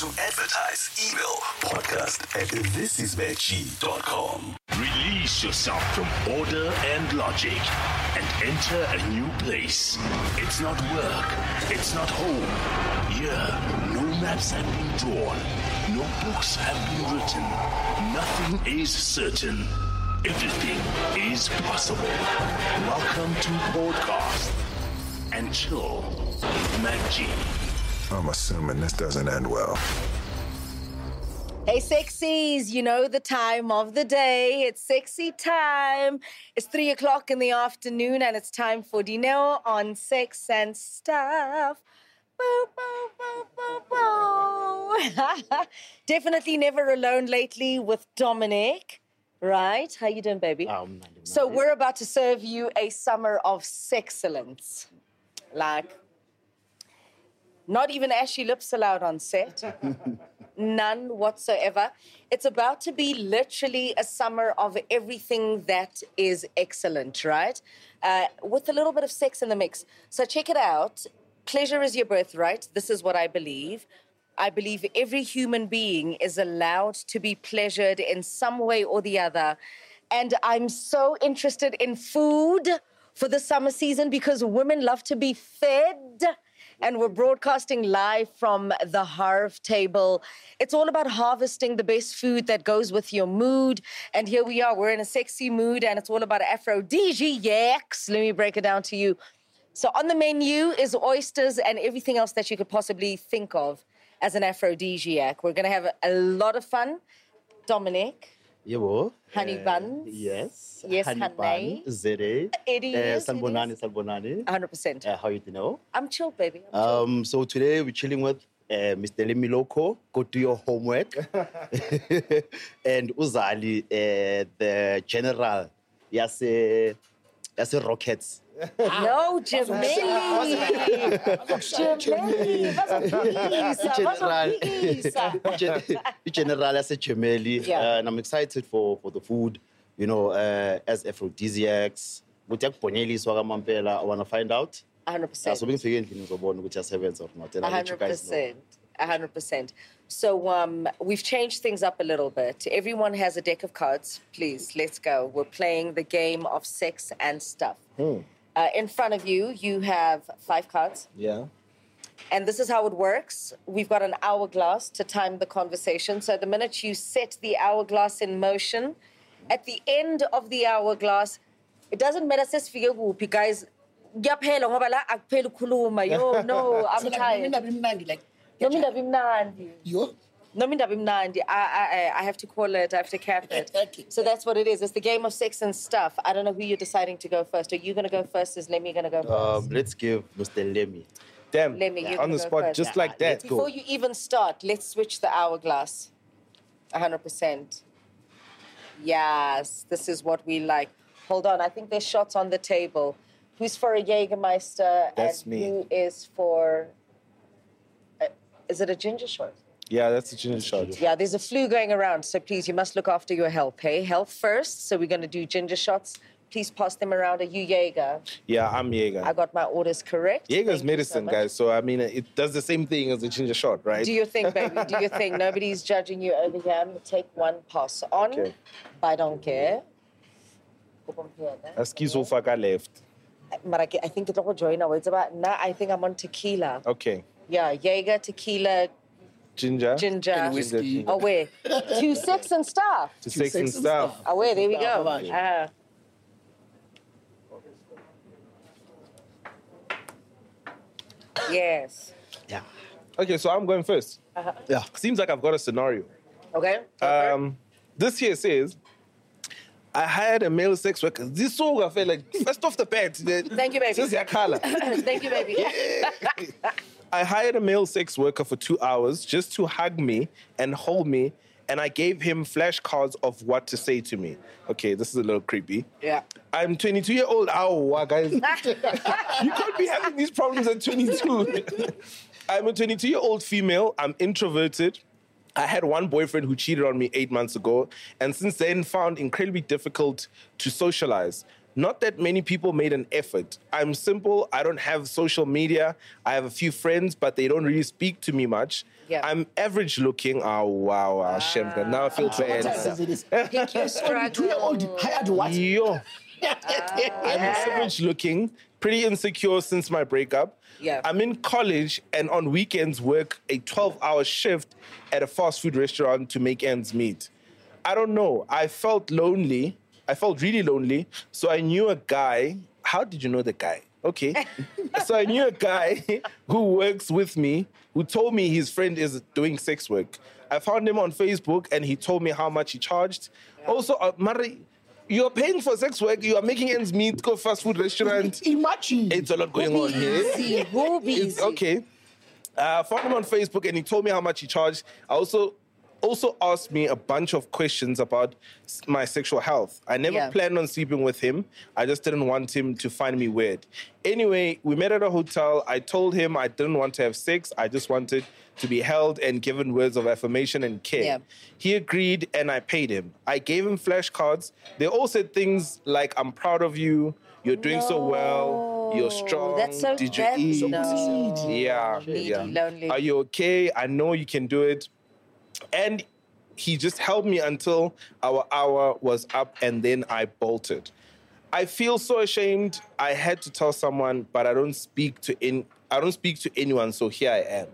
To advertise, email podcast@thisisveggie.com. Release yourself from order and logic and enter a new place. It's not work. It's not home. Here, no maps have been drawn. No books have been written. Nothing is certain. Everything is possible. Welcome to Podcast and Chill with Mac G. I'm assuming this doesn't end well. Hey, sexies, you know the time of the day. It's sexy time. It's 3 o'clock in the afternoon and it's time for dinner on Sex and Stuff. Boo, boo, boo, boo, boo. Definitely never alone lately with Dominic. Right? How you doing, baby? So we're about to serve you a summer of sexcellence. Like, not even ashy lips allowed on set. None whatsoever. It's about to be literally a summer of everything that is excellent, right? With a little bit of sex in the mix. So check it out. Pleasure is your birthright. This is what I believe. I believe every human being is allowed to be pleasured in some way or the other. And I'm so interested in food for the summer season because women love to be fed. And we're broadcasting live from the Harv table. It's all about harvesting the best food that goes with your mood. And here we are, we're in a sexy mood and it's all about aphrodisiacs. Let me break it down to you. So on the menu is oysters and everything else that you could possibly think of as an aphrodisiac. We're gonna have a lot of fun. Dominic. Yebo. Honey buns. Yes. Yes, honey honey. bun. Zere. It is. Salbonani, salbonani. 100%. How you know? I'm chill, baby. I'm chill. So today we're chilling with Mr. Lemi Loko. Go do your homework. And Uzali, the general. Yes, Rockets. No, Jameli. Jameli. General as a Jameli. Yeah. And I'm excited for the food, you know, as aphrodisiacs. I want to find out. 100%. So we can which are 7 or not. And I'll let you guys know. 100%. So we've changed things up a little bit. Everyone has a deck of cards. Please, let's go. We're playing the game of Sex and Stuff. In front of you, you have 5 cards. Yeah. And this is how it works. We've got an hourglass to time the conversation. So the minute you set the hourglass in motion, at the end of the hourglass, it doesn't matter, says for you, guys. No, I'm tired. I have to call it, I have to cap it. So that's what it is. It's the game of sex and stuff. I don't know who you're deciding to go first. Are you going to go first? Is Lemmy going to go first? Let's give Mr. Lemmy. Damn, Lemmy, you're on the gonna go spot, first. just like that. Before you even start, let's switch the hourglass. 100%. Yes, this is what we like. Hold on, I think there's shots on the table. Who's for a Jägermeister? That's and me. Who is for... is it a ginger shot? Yeah, that's a ginger shot. Yeah, there's a flu going around, so please, you must look after your health, hey? Health first, so we're going to do ginger shots. Please pass them around. Are you Jaeger? Yeah, I'm Jaeger. I got my orders correct. Jaeger's Thank you medicine, so much. guys. So, I mean, it does the same thing as a ginger shot, right? Do your thing, baby. Do your thing. Nobody's judging you over here. I'm going to take one pass on. Okay. I don't care. Askizo Faka left. But I think it's all join now. It's about now. I think I'm on tequila. Okay. Yeah, Jaeger, tequila, Ginger. ginger. And whiskey. Oh, where? To Sex and Stuff. To sex and stuff. Oh, where? There we go. Yes. Yeah. Okay, so I'm going first. Yeah. Seems like I've got a scenario. Okay. This here says, I hired a male sex worker. This song I felt like first off the bat. Thank you, baby. This is your color. Thank you, baby. I hired a male sex worker for 2 hours just to hug me and hold me, and I gave him flashcards of what to say to me. Okay, this is a little creepy. Yeah. I'm 22-year-old. Ow, guys. You can't be having these problems at 22. I'm a 22-year-old female. I'm introverted. I had one boyfriend who cheated on me 8 months ago, and since then found incredibly difficult to socialize. not that many people made an effort. I'm simple. I don't have social media. I have a few friends, but they don't really speak to me much. Yeah. I'm average looking. Oh, wow, Shemka. Now I feel What time bad. is it? Is Pick your 2-year-old hired what? Yo. I'm average looking, pretty insecure since my breakup. Yeah. I'm in college and on weekends work a 12-hour shift at a fast food restaurant to make ends meet. I don't know. I felt lonely. I felt really lonely. So I knew a guy. How did you know the guy? Okay. So I knew a guy who works with me who told me his friend is doing sex work. I found him on Facebook and he told me how much he charged. Also, Mari, you're paying for sex work, you are making ends meet, go fast food restaurant. Imagine. It's a lot going on here. Busy, who busy? It's okay. I found him on Facebook and he told me how much he charged. I also asked me a bunch of questions about my sexual health. I never planned on sleeping with him. I just didn't want him to find me weird. Anyway, we met at a hotel. I told him I didn't want to have sex. I just wanted to be held and given words of affirmation and care. Yeah. He agreed and I paid him. I gave him flashcards. They all said things like, I'm proud of you. You're doing so well. You're strong. That's so Did you bad. eat? No. Yeah. Needy, yeah. lonely. Are you okay? I know you can do it. And he just held me until our hour was up and then I bolted. I feel so ashamed. I had to tell someone, but I don't speak to anyone, so here I am.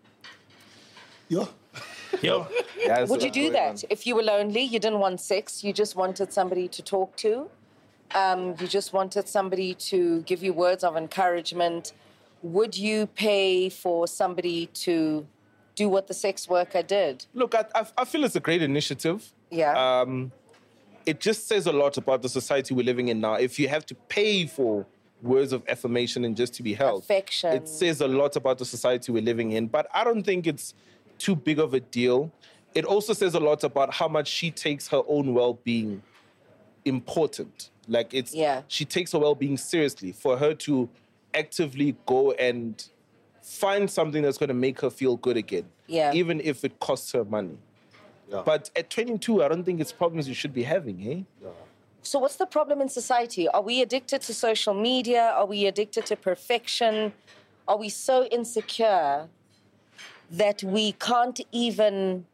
Yo. That's Would you what's do going that? If you were lonely, you didn't want sex, you just wanted somebody to talk to, you just wanted somebody to give you words of encouragement, would you pay for somebody to do what the sex worker did? Look, I feel it's a great initiative. Yeah. It just says a lot about the society we're living in now. If you have to pay for words of affirmation and just to be held, Affection. it says a lot about the society we're living in. But I don't think it's too big of a deal. It also says a lot about how much she takes her own well-being important. Like she takes her well-being seriously. For her to actively go and find something that's going to make her feel good again, even if it costs her money. Yeah. But at 22, I don't think it's problems you should be having, eh? So what's the problem in society? Are we addicted to social media? Are we addicted to perfection? Are we so insecure that we can't even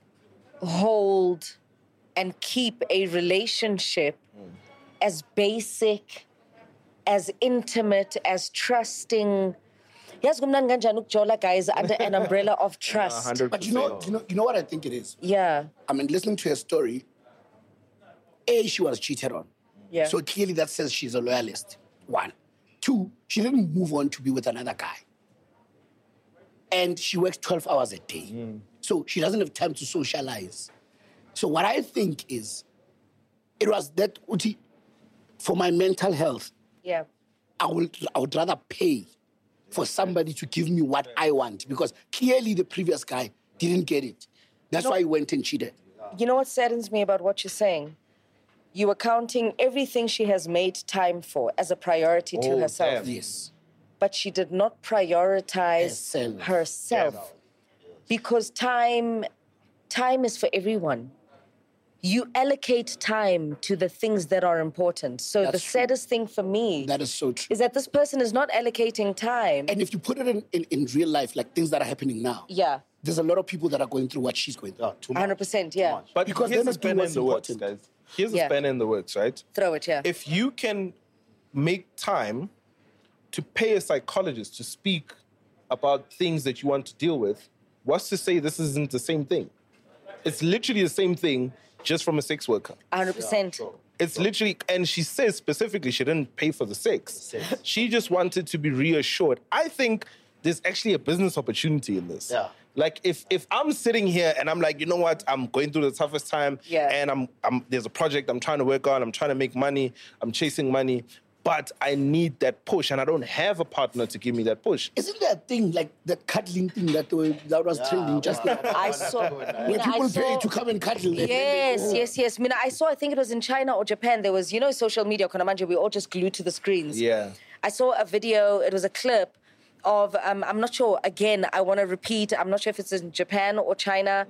hold and keep a relationship as basic, as intimate, as trusting? Yes, guys, under an umbrella of trust. 100%. But you know what I think it is? Yeah. I mean, listening to her story, A, she was cheated on. Yeah. So clearly that says she's a loyalist. 1. 2, she didn't move on to be with another guy. And she works 12 hours a day. So she doesn't have time to socialize. So what I think is, it was that, Uti, for my mental health, Yeah. I would rather pay for somebody to give me what I want, because clearly the previous guy didn't get it. That's why he went and cheated. You know what saddens me about what you're saying? You are counting everything she has made time for as a priority to herself. damn. Yes. But she did not prioritize Herself. herself. Because time is for everyone. You allocate time to the things that are important. So That's the true. saddest thing for me That is so true. is that this person is not allocating time. And if you put it in real life, like things that are happening now, Yeah, there's a lot of people that are going through what she's going through. 100%, yeah. But Because here's then a it's doing spanner in what's the works, important. guys. Here's a Yeah. spanner in the works, right? Throw it, yeah. If you can make time to pay a psychologist to speak about things that you want to deal with, what's to say this isn't the same thing? It's literally the same thing, just from a sex worker. 100%. It's literally, and she says specifically she didn't pay for the sex. She just wanted to be reassured. I think there's actually a business opportunity in this. Yeah. Like if I'm sitting here and I'm like, you know what, I'm going through the toughest time, and I'm there's a project I'm trying to work on, I'm trying to make money, I'm chasing money, but I need that push and I don't have a partner to give me that push. Isn't there a thing like the cuddling thing that was trending just now? I saw... When people pay to come and cuddle. and then they go, Yes. Mina, I think it was in China or Japan. There was, social media, Konamanja, we all just glued to the screens. Yeah. I saw a video, it was a clip of, I'm not sure, again, I want to repeat, I'm not sure if it's in Japan or China,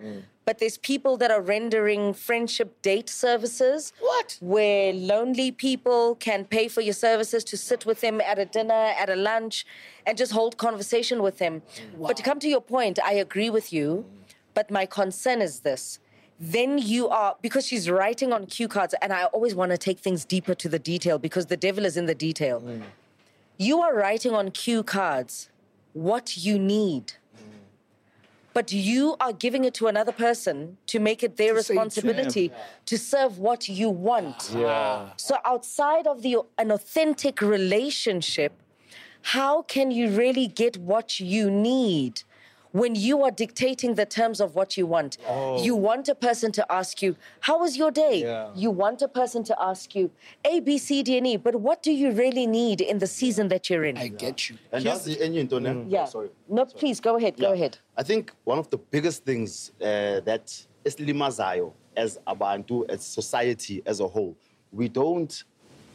But there's people that are rendering friendship date services. What? Where lonely people can pay for your services to sit with them at a dinner, at a lunch, and just hold conversation with them. But to come to your point, I agree with you. But my concern is this. Then you are, because she's writing on cue cards, and I always want to take things deeper to the detail because the devil is in the detail. You are writing on cue cards what you need. But you are giving it to another person to make it their responsibility to serve what you want. Yeah. So outside of an authentic relationship, how can you really get what you need when you are dictating the terms of what you want? You want a person to ask you, how was your day? Yeah. You want a person to ask you A, B, C, D, and E, but what do you really need in the season that you're in? I get you. And that's the engine, Tony. Yeah. Sorry. No, please, go ahead, go ahead. I think one of the biggest things that esilimazayo as abantu, as society as a whole, we don't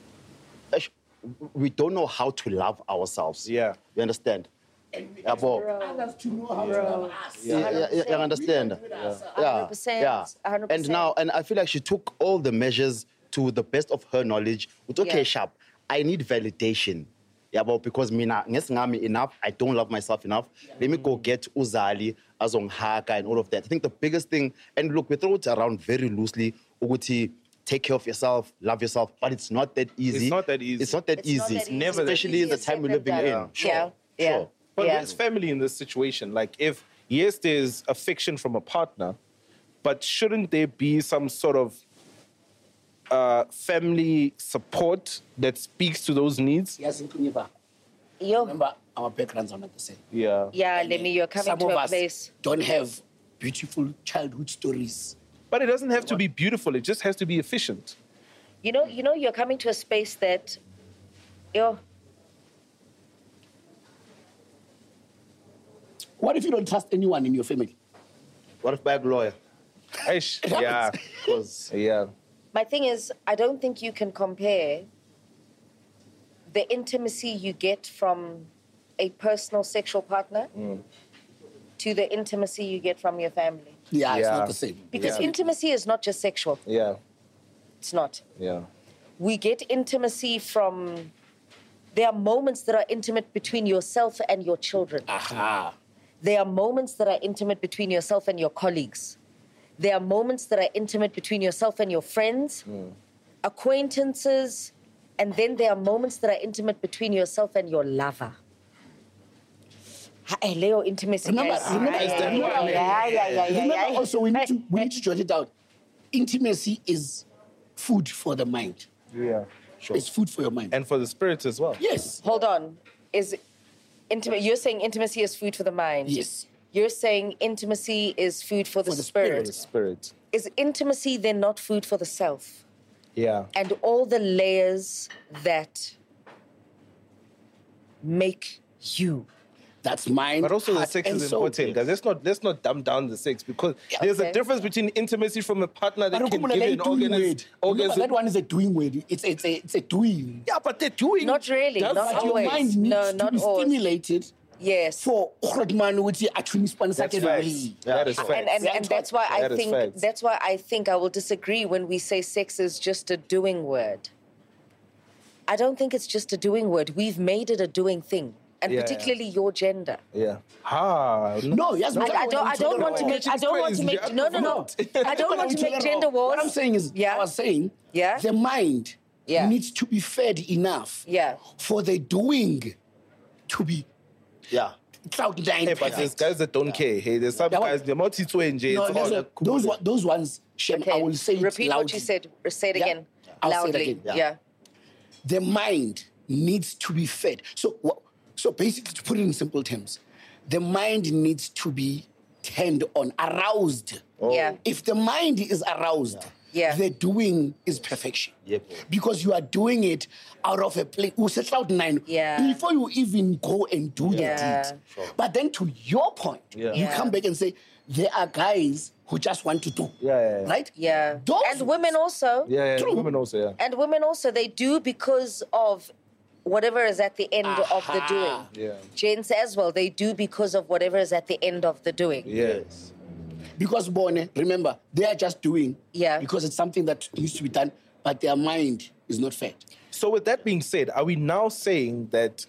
know how to love ourselves. Yeah. You understand? Others to know how to love us. You understand? Yeah. 100%, Yeah. 100%. And I feel like she took all the measures to the best of her knowledge. It's okay, Yeah. sharp. I need validation. Yeah, but because mina ngesi enough, I don't love myself enough. Let me go get Uzali, Azonghaka, and all of that. I think the biggest thing, and look, we throw it around very loosely, Uguti, take care of yourself, love yourself, but it's not that easy. It's not that easy. It's not that It's not easy. that easy. Never that Especially in the easy. time we're living Yeah. in. Sure. Yeah. Yeah. Sure. But Yeah. there's family in this situation. Like, if, yes, there's affection from a partner, but shouldn't there be some sort of family support that speaks to those needs? Yes, Nkuniva. Yo, Remember, our backgrounds are not the same. Yeah. yeah, Lemmy, you're coming Some to of a us place. don't have beautiful childhood stories. But it doesn't have to be beautiful. It just has to be efficient. You know, you're coming to a space that, yo, What if you don't trust anyone in your family? What if bag lawyer? Eish, yeah. Because Yeah. my thing is, I don't think you can compare the intimacy you get from a personal sexual partner to the intimacy you get from your family. Yeah, it's Yeah. not the same. Because Yeah. intimacy is not just sexual. Yeah. It's not. Yeah. We get intimacy from, there are moments that are intimate between yourself and your children. Aha. There are moments that are intimate between yourself and your colleagues. There are moments that are intimate between yourself and your friends, acquaintances, and then there are moments that are intimate between yourself and your lover. Leo, intimacy. Remember, guys. remember, Yeah. remember also we need to jot it out. Intimacy is food for the mind. Yeah. It's food for your mind. And for the spirit as well. Yes. Hold on. Is intimate? You're saying intimacy is food for the mind. Yes. You're saying intimacy is food for the the spirit. The spirit. Is intimacy then not food for the self? Yeah. And all the layers that make you. That's mind. But also the heart, sex and is soul. important, guys. Let's not dumb down the sex, because there's Okay. a difference between intimacy from a partner that But can Nkumula, give you they an doing word. Remember, that orgasm. one is a doing word. It's a doing. Yeah, but they're doing. Not really. That's Not But your always. mind needs No, to not be always. stimulated Yes. for Grootman with the atwini That's facts. That is facts. And that's why That is facts. that's why I think I will disagree when we say sex is just a doing word. I don't think it's just a doing word. We've made it a doing thing. And Yeah, particularly your gender. Yeah. No, yes, I don't want to make I don't want to make no. I don't want to make gender wars. What I'm saying is, Yeah. I was saying, Yeah. the mind Yeah. needs to be fed enough Yeah. for the doing to be yeah. cloud nine. Hey, but there's guys that don't care. Hey, there's some Yeah, guys, they're multi to enjoy. No, It's all like, those ones, Shem, I will say it Repeat loudly. what you said. Say it Yeah. again. I'll say it Loudly. again. Yeah. The mind needs to be fed. So basically, to put it in simple terms, the mind needs to be turned on, aroused. Yeah. If the mind is aroused, Yeah. the doing is perfection. Yep. Because you are doing it out of a place. Cloud nine. Yeah. Before you even go and do Yeah. the deed. But then to your point, you Yeah. come back and say, there are guys who just want to do. Yeah. Right? Yeah. Those And women also. Yeah, True. women also, yeah. And women also, they do because of whatever is at the end of the doing. Yeah. Gents as well, they do because of whatever is at the end of the doing. Yes. Because Bone, remember, they are just doing Yeah. because it's something that needs to be done, but their mind is not fed. So with that being said, are we now saying that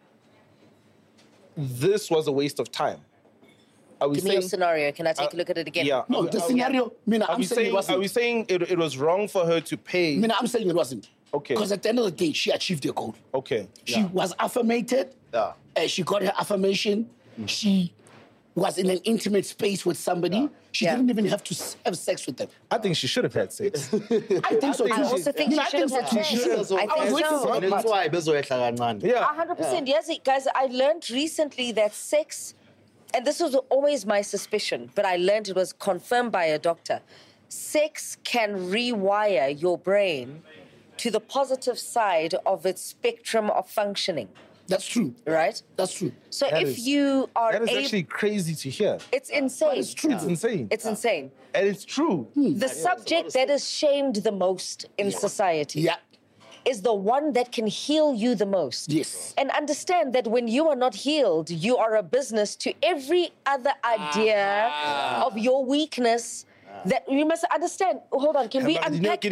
this was a waste of time? Are we Give me your scenario. Can I take a look at it again? Yeah. No, the scenario, Mina, Are I'm we saying it saying, wasn't. are we saying it was wrong for her to pay? Mina, I'm saying it wasn't. Okay. Because at the end of the day, she achieved her goal. Okay. She was affirmated. Yeah. She got her affirmation. She was in an intimate space with somebody. She Yeah. didn't even have to have sex with them. I think she should have had sex. I think so too. I also think Mina, she should have had so sex. too. I was think waiting so. for that That's part. why bezoyehla kancane. Yeah. 100%. Yes, guys, I learned recently that sex, and this was always my suspicion, but I learned it was confirmed by a doctor. Sex can rewire your brain to the positive side of its spectrum of functioning, That's true. right? That's true. So That if is- you are That is able, actually crazy to hear. it's insane. It's true. It's insane. It's insane. And it's true. The subject that is shamed the most in society Yeah. is the one that can heal you the most. Yes. And understand that when you are not healed, you are a business to every other idea of your weakness. That you must understand. Hold on, can we unpack?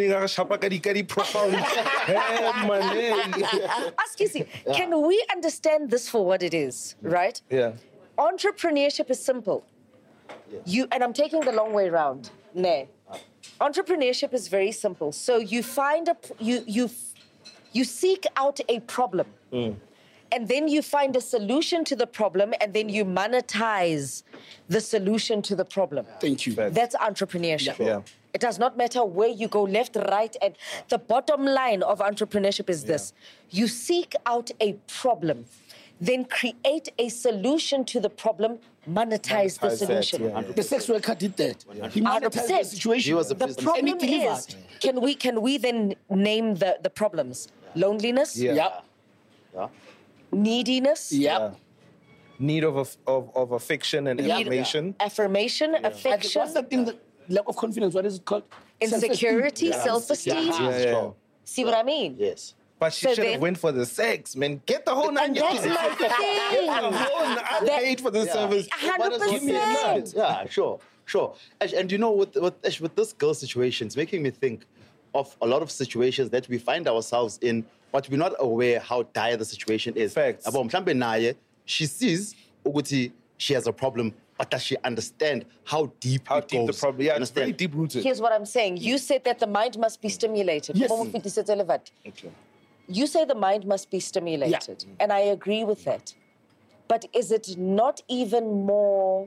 Ask you, see, can we understand this for what it is, right? Yeah. Entrepreneurship is simple. You and I'm taking the long way round. Nay. Entrepreneurship is very simple. So you find you seek out a problem. And then you find a solution to the problem, and then you monetize the solution to the problem. Thank you. That's entrepreneurship. Yeah. It does not matter where you go, left, right, and the bottom line of entrepreneurship is this. You seek out a problem, then create a solution to the problem, monetize the Monetize that, solution. yeah. The sex worker did that. He monetized the 100%. situation. He was a The business. problem And he delivered. is, can we then name the problems? Loneliness, Yeah. Yeah. Yeah. neediness, Yeah. Need of affection and Yeah. affirmation. affirmation, I think affection, what's the thing that lack of confidence? What is it called? insecurity, Self-esteem. self-esteem. Yeah, yeah. Sure. See what I mean? Yes. But she So should have then- went for the sex, man. Get the whole nine And that's yards. my thing. I That- paid for the service. 100%. Yeah, sure. And you know, with this girl situation, it's making me think of a lot of situations that we find ourselves in, but we're not aware how dire the situation is. Facts. Abo, mhlambe naye, she sees ukuthi she has a problem, but does she understand how deep How it deep the goes? problem? Yeah, it's Understand? very deep rooted. Here's what I'm saying. You said that the mind must be stimulated. Yes. Okay. You say the mind must be stimulated. And I agree with that. But is it not even more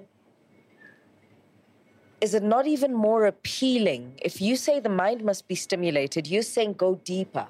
appealing if you say the mind must be stimulated, you're saying go deeper.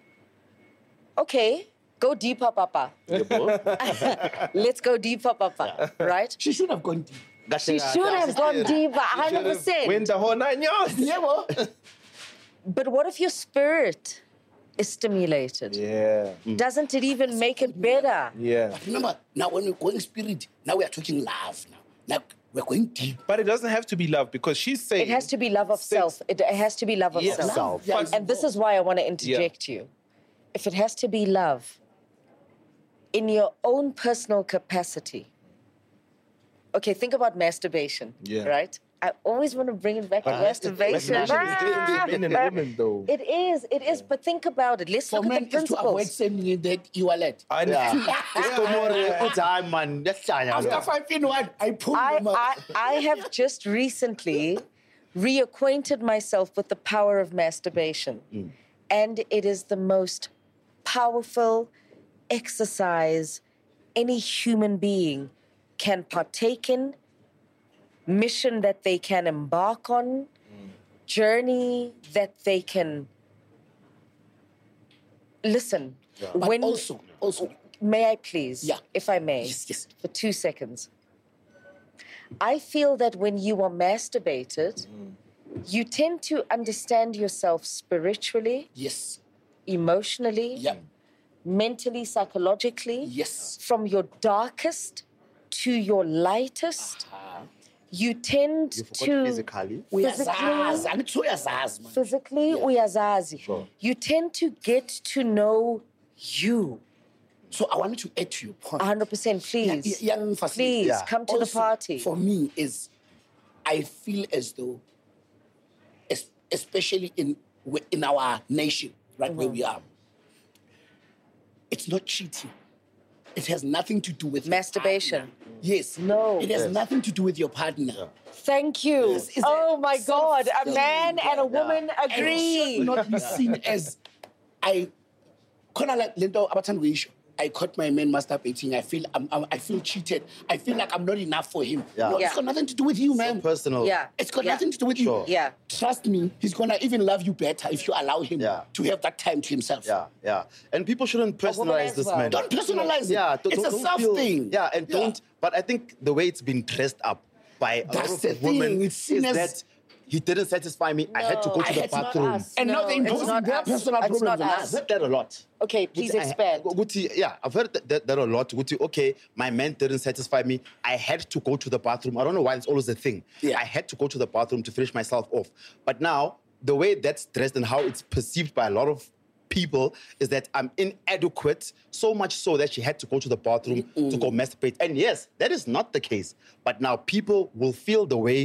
Okay, go deeper, Papa. Let's go deeper, Papa. Right? She should have gone deep. She should have gone deeper, 100%. Went the whole nine yards. Yeah, well. But what if your spirit is stimulated? Yeah. Doesn't it even make it better? Yeah. Remember, now when we're going spirit, now we are talking love now. Like we're going deep. But it doesn't have to be love because she's saying It has to be love of sex- self. It has to be love of Yes. self. Self. Yeah, And this is why I want to interject you. If it has to be love in your own personal capacity. Okay, think about masturbation, Yeah. right? I always want to bring it back to masturbation. Masturbation is different between men and women, though. It is. But think about it. Let's For look men at the is to avoid principles. sending in that you are led. I know. After 5 in 1, I pull them up. I have just recently reacquainted myself with the power of masturbation. And it is the most powerful exercise any human being can partake in, mission that they can embark on, journey that they can listen. But When also, may I please, Yeah. if I may, Yes. for 2 seconds. I feel that when you are masturbated, you tend to understand yourself spiritually, yes, emotionally, yeah, mentally, psychologically, yes. from your darkest to your lightest. You tend to physically. Uyazazi, angithi uyazazi, man. physically uyazazi. You tend to get to know you. So I wanted to add to your point. 100%, please. Young facility. Please, Yeah. come to the Also, party. For me, is I feel as though, especially in our nation, right where we are, it's not cheating. It has nothing to do with your Masturbation. partner. Yes. No. It has nothing to do with your partner. Thank you. This is Oh a my God. A self-fulfilling, man and a woman And it agree. should not be seen as I caught my man masturbating. I feel cheated. I feel like I'm not enough for him. Yeah. No, Yeah. it's got nothing to do with you, man. Personal. Yeah. It's got Yeah. nothing to do with Sure. you. Yeah. Trust me, he's gonna even love you better if you allow him Yeah. to have that time to himself. Yeah. And people shouldn't woman personalize as this, well. man. Don't personalize it. Yeah, It's a don't self feel- thing. Yeah, and don't. But I think the way it's been dressed up by a That's lot the of women thing. It's is seen as- that he didn't satisfy me. I had to go No, to the it's not bathroom. us. And now No, they're it's imposing not their us. personal It's problems not on us. us. I've heard that a lot. Okay, please Guti, expand. Yeah, I've heard that a lot. Guti, okay, my man didn't satisfy me. I had to go to the bathroom. I don't know why it's always a thing. Yeah. I had to go to the bathroom to finish myself off. But now, the way that's dressed and how it's perceived by a lot of people is that I'm inadequate, so much so that she had to go to the bathroom to go masturbate. And yes, that is not the case. But now people will feel the way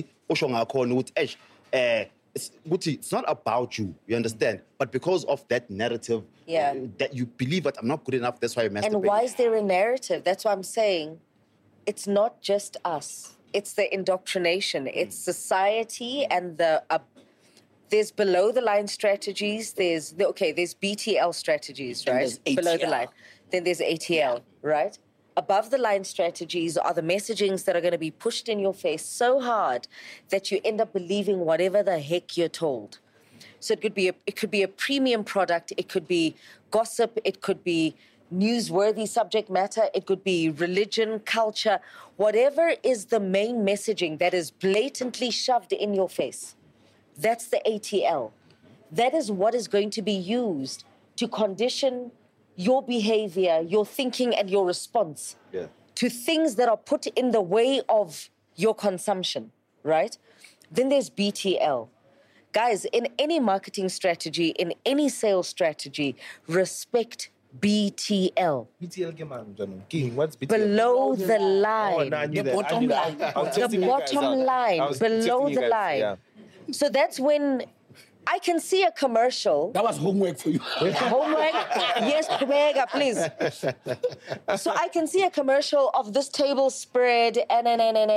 it's not about you understand? But because of that narrative, Yeah. that you believe that I'm not good enough, that's why you masturbate. And why is there a narrative? That's what I'm saying. It's not just us. It's the indoctrination. It's society and there's below the line strategies. There's BTL strategies, And right? there's Below the ATL. line. Then there's ATL, right? Above the line strategies are the messagings that are going to be pushed in your face so hard that you end up believing whatever the heck you're told. So it could be a premium product, it could be gossip, it could be newsworthy subject matter, it could be religion, culture, whatever is the main messaging that is blatantly shoved in your face. That's the ATL. That is what is going to be used to condition your behavior, your thinking, and your response to things that are put in the way of your consumption, right? Then there's BTL. Guys, in any marketing strategy, in any sales strategy, respect BTL. BTL ke man, Jano? King, what's BTL? Below the line. No, I knew The that. I bottom knew that. line. I was The testing you guys bottom out. line, I was below testing you the guys, line. yeah. So that's when I can see a commercial. That was homework for you. Homework? Yes, Kumega, please. So I can see a commercial of this table spread and.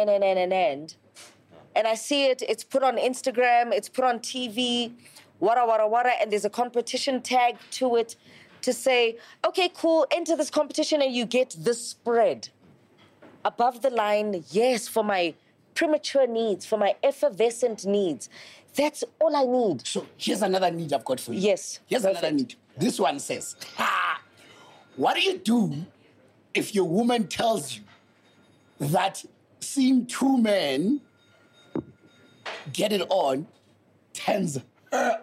And I see it's put on Instagram, it's put on TV, wara, and there's a competition tag to it to say, okay, cool, enter this competition and you get this spread. Above the line, yes, for my premature needs, for my effervescent needs. That's all I need. So here's another need I've got for you. Yes, Here's another perfect. need. This one says, what do you do if your woman tells you that seeing two men get it on turns her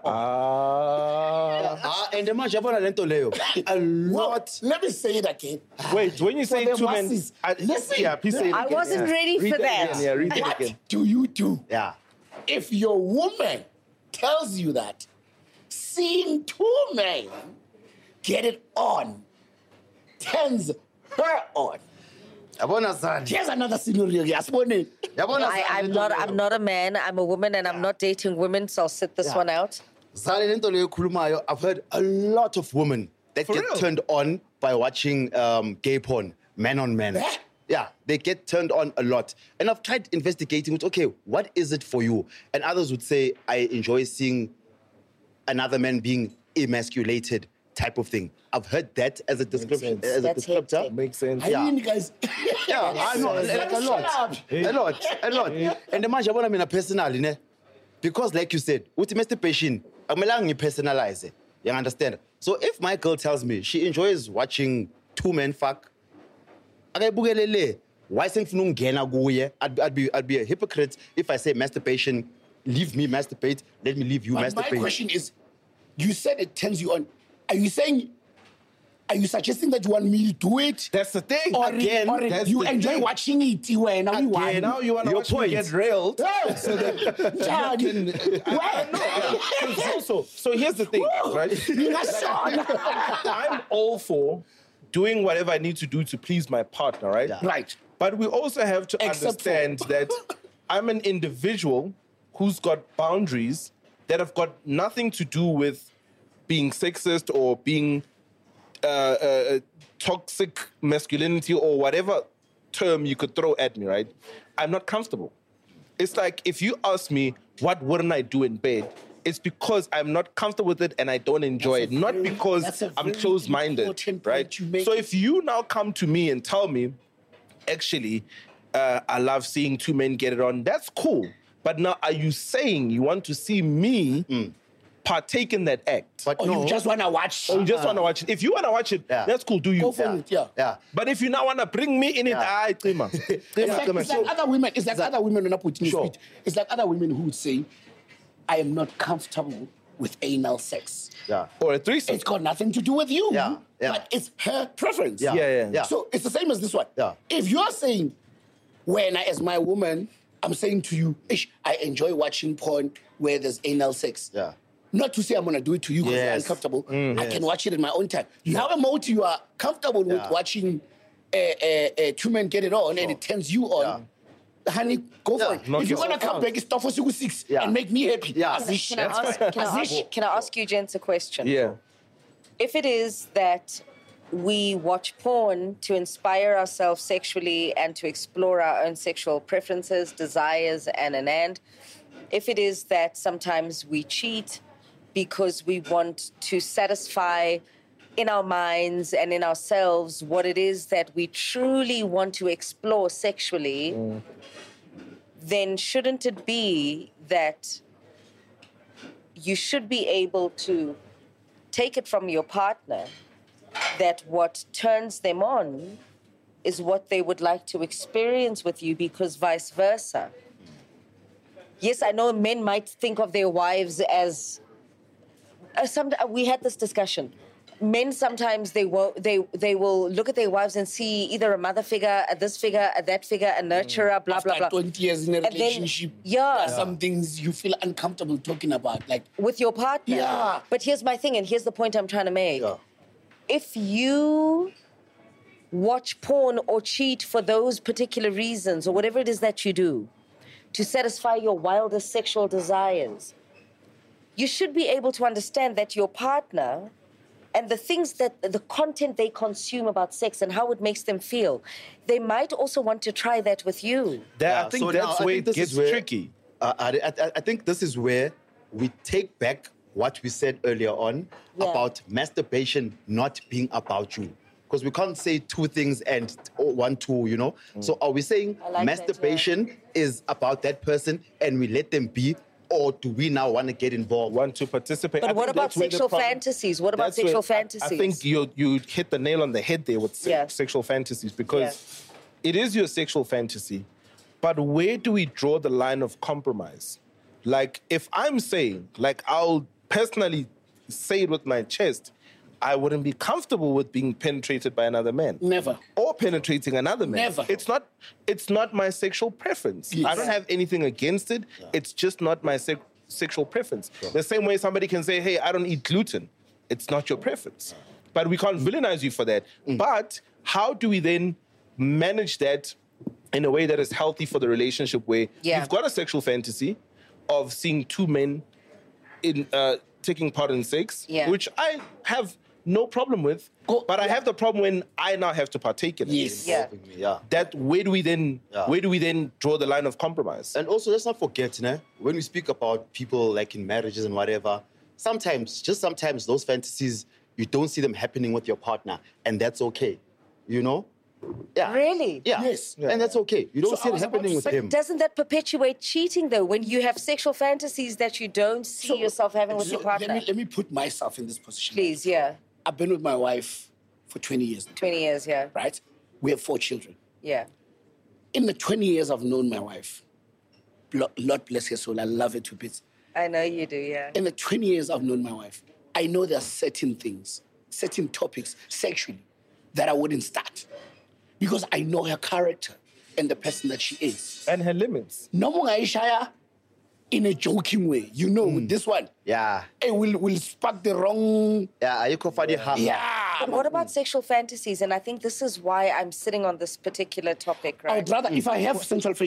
on? And the man Jabona lento leo. A Well, lot. let me say it again. Wait, when you say the two men, masses, listen. yeah, please say it I again. wasn't yeah. ready Read for that. Again, yeah, read it What again. do you do Yeah. if your woman tells you that seeing two men get it on turns her on? Yabona Zali. Here's another scenario. Yasibone. Yabona I'm Zali. not a man, I'm a woman, and I'm not dating women, so I'll sit this one out. Zali lento leo khulumayo. I've heard a lot of women that get real? turned on by watching gay porn, man on man. Eh? Yeah, they get turned on a lot. And I've tried investigating with, okay, what is it for you? And others would say, I enjoy seeing another man being emasculated type of thing. I've heard that as a description. sense. As a That's descriptor. hectic. Makes sense. I mean, guys. Yeah, I know, like a lot. And the man Jabona mina personally, ne? Because like you said, with masturbation, akumelanga personalize it. You understand? So if my girl tells me she enjoys watching two men fuck, akayibukelele, why sengifuna ukungena kuye? I'd be a hypocrite if I say masturbation, leave me masturbate, let me leave you But my masturbate. question is, you said it turns you on. Are you suggesting that you want me to do it? That's the thing. Or, Again, or that's you the enjoy thing. watching it when Okay, we now you want to Your watch me point. get railed. so So here's the thing, right? I'm all for doing whatever I need to do to please my partner, right? Yeah. Right. But we also have to Except for- understand that I'm an individual who's got boundaries that have got nothing to do with being sexist or being toxic masculinity or whatever term you could throw at me, right? I'm not comfortable. It's like if you ask me, what wouldn't I do in bed? It's because I'm not comfortable with it and I don't enjoy it, not because I'm closed-minded, right? So if you now come to me and tell me, actually, I love seeing two men get it on, that's cool. But now are you saying you want to see me partake in that act? But Or no, you just want to watch. Or you just want to watch it. If you want to watch it, that's cool, do you? Go for it, yeah. yeah. But if you now want to bring me in it, It's like other women. It's like other women who are not putting Sure. speed. It's like other women who would say, I am not comfortable with anal sex. Yeah. or a threesome. It's got nothing to do with you. Yeah, yeah. But it's her preference. Yeah. Yeah. So it's the same as this one. Yeah. If you're saying, when I, as my woman, I'm saying to you, Ish, I enjoy watching porn where there's anal sex. Yeah. Not to say I'm going to do it to you because Yes. you're uncomfortable. I can watch it in my own time. Now, emote, you are comfortable with watching two men get it on and it turns you on. Honey, go for it. Knock If you want to yourself come back, it's for 6 Yeah. and make me happy. Yeah. Azish. Can I ask you gents a question? Yeah. If it is that we watch porn to inspire ourselves sexually and to explore our own sexual preferences, desires, and if it is that sometimes we cheat because we want to satisfy in our minds and in ourselves what it is that we truly want to explore sexually, then shouldn't it be that you should be able to take it from your partner that what turns them on is what they would like to experience with you, because vice versa. Yes, I know men might think of their wives as... we had this discussion. Men sometimes they will look at their wives and see either a mother figure, a this figure, a that figure, a nurturer, blah, blah, blah. After 20 years in a And then- relationship, there are some things you feel uncomfortable talking about. Like, With your partner. Yeah. But here's my thing, and here's the point I'm trying to make. Yeah. If you watch porn or cheat for those particular reasons or whatever it is that you do to satisfy your wildest sexual desires, you should be able to understand that your partner and the things that, the content they consume about sex and how it makes them feel, they might also want to try that with you. I think So now, that's I where think it this is gets where- tricky. I think this is where we take back what we said earlier on Yeah. about masturbation not being about you. Because we can't say two things and one, two, you know? So are we saying I like that, masturbation is about that person and we let them be, or do we now want to get involved? Want to participate. I But what think about that's where the sexual problem- fantasies? What about that's where sexual I fantasies? think you hit the nail on the head there with Yeah. sexual fantasies, because it is your sexual fantasy, but where do we draw the line of compromise? Like, if I'm saying, like, I'll personally say it with my chest, I wouldn't be comfortable with being penetrated by another man. Never. Or penetrating another man. Never. It's not my sexual preference. Yes. I don't have anything against it. It's just not my sexual preference. The same way somebody can say, hey, I don't eat gluten. It's not your preference. But we can't villainize you for that. But how do we then manage that in a way that is healthy for the relationship, where you've got a sexual fantasy of seeing two men in taking part in sex, which I have no problem with, but I have the problem when I now have to partake in it. Yes. Yeah. That where do we then draw the line of compromise? And also, let's not forget, when we speak about people like in marriages and whatever, sometimes those fantasies, you don't see them happening with your partner, and that's okay, you know? Yeah. Really? Yeah. Yes. And that's okay. You don't So see I it was about happening to with say, him. Doesn't that perpetuate cheating, though, when you have sexual fantasies that you don't see yourself having with your partner? Let me put myself in this position. Please, yeah. I've been with my wife for 20 years now, 20 years, yeah. right? We have 4 children. Yeah. In the 20 years I've known my wife, Lord bless her soul, I love her to bits. I know you do, yeah. In the 20 years I've known my wife, I know there are certain things, certain topics sexually that I wouldn't start because I know her character and the person that she is. And her limits. No more Aishaya in a joking way. You know, with this one, Yeah. it will spark the wrong... Yeah, you can find it hard. Yeah. But what about sexual fantasies? And I think this is why I'm sitting on this particular topic, right? I'd rather, if I have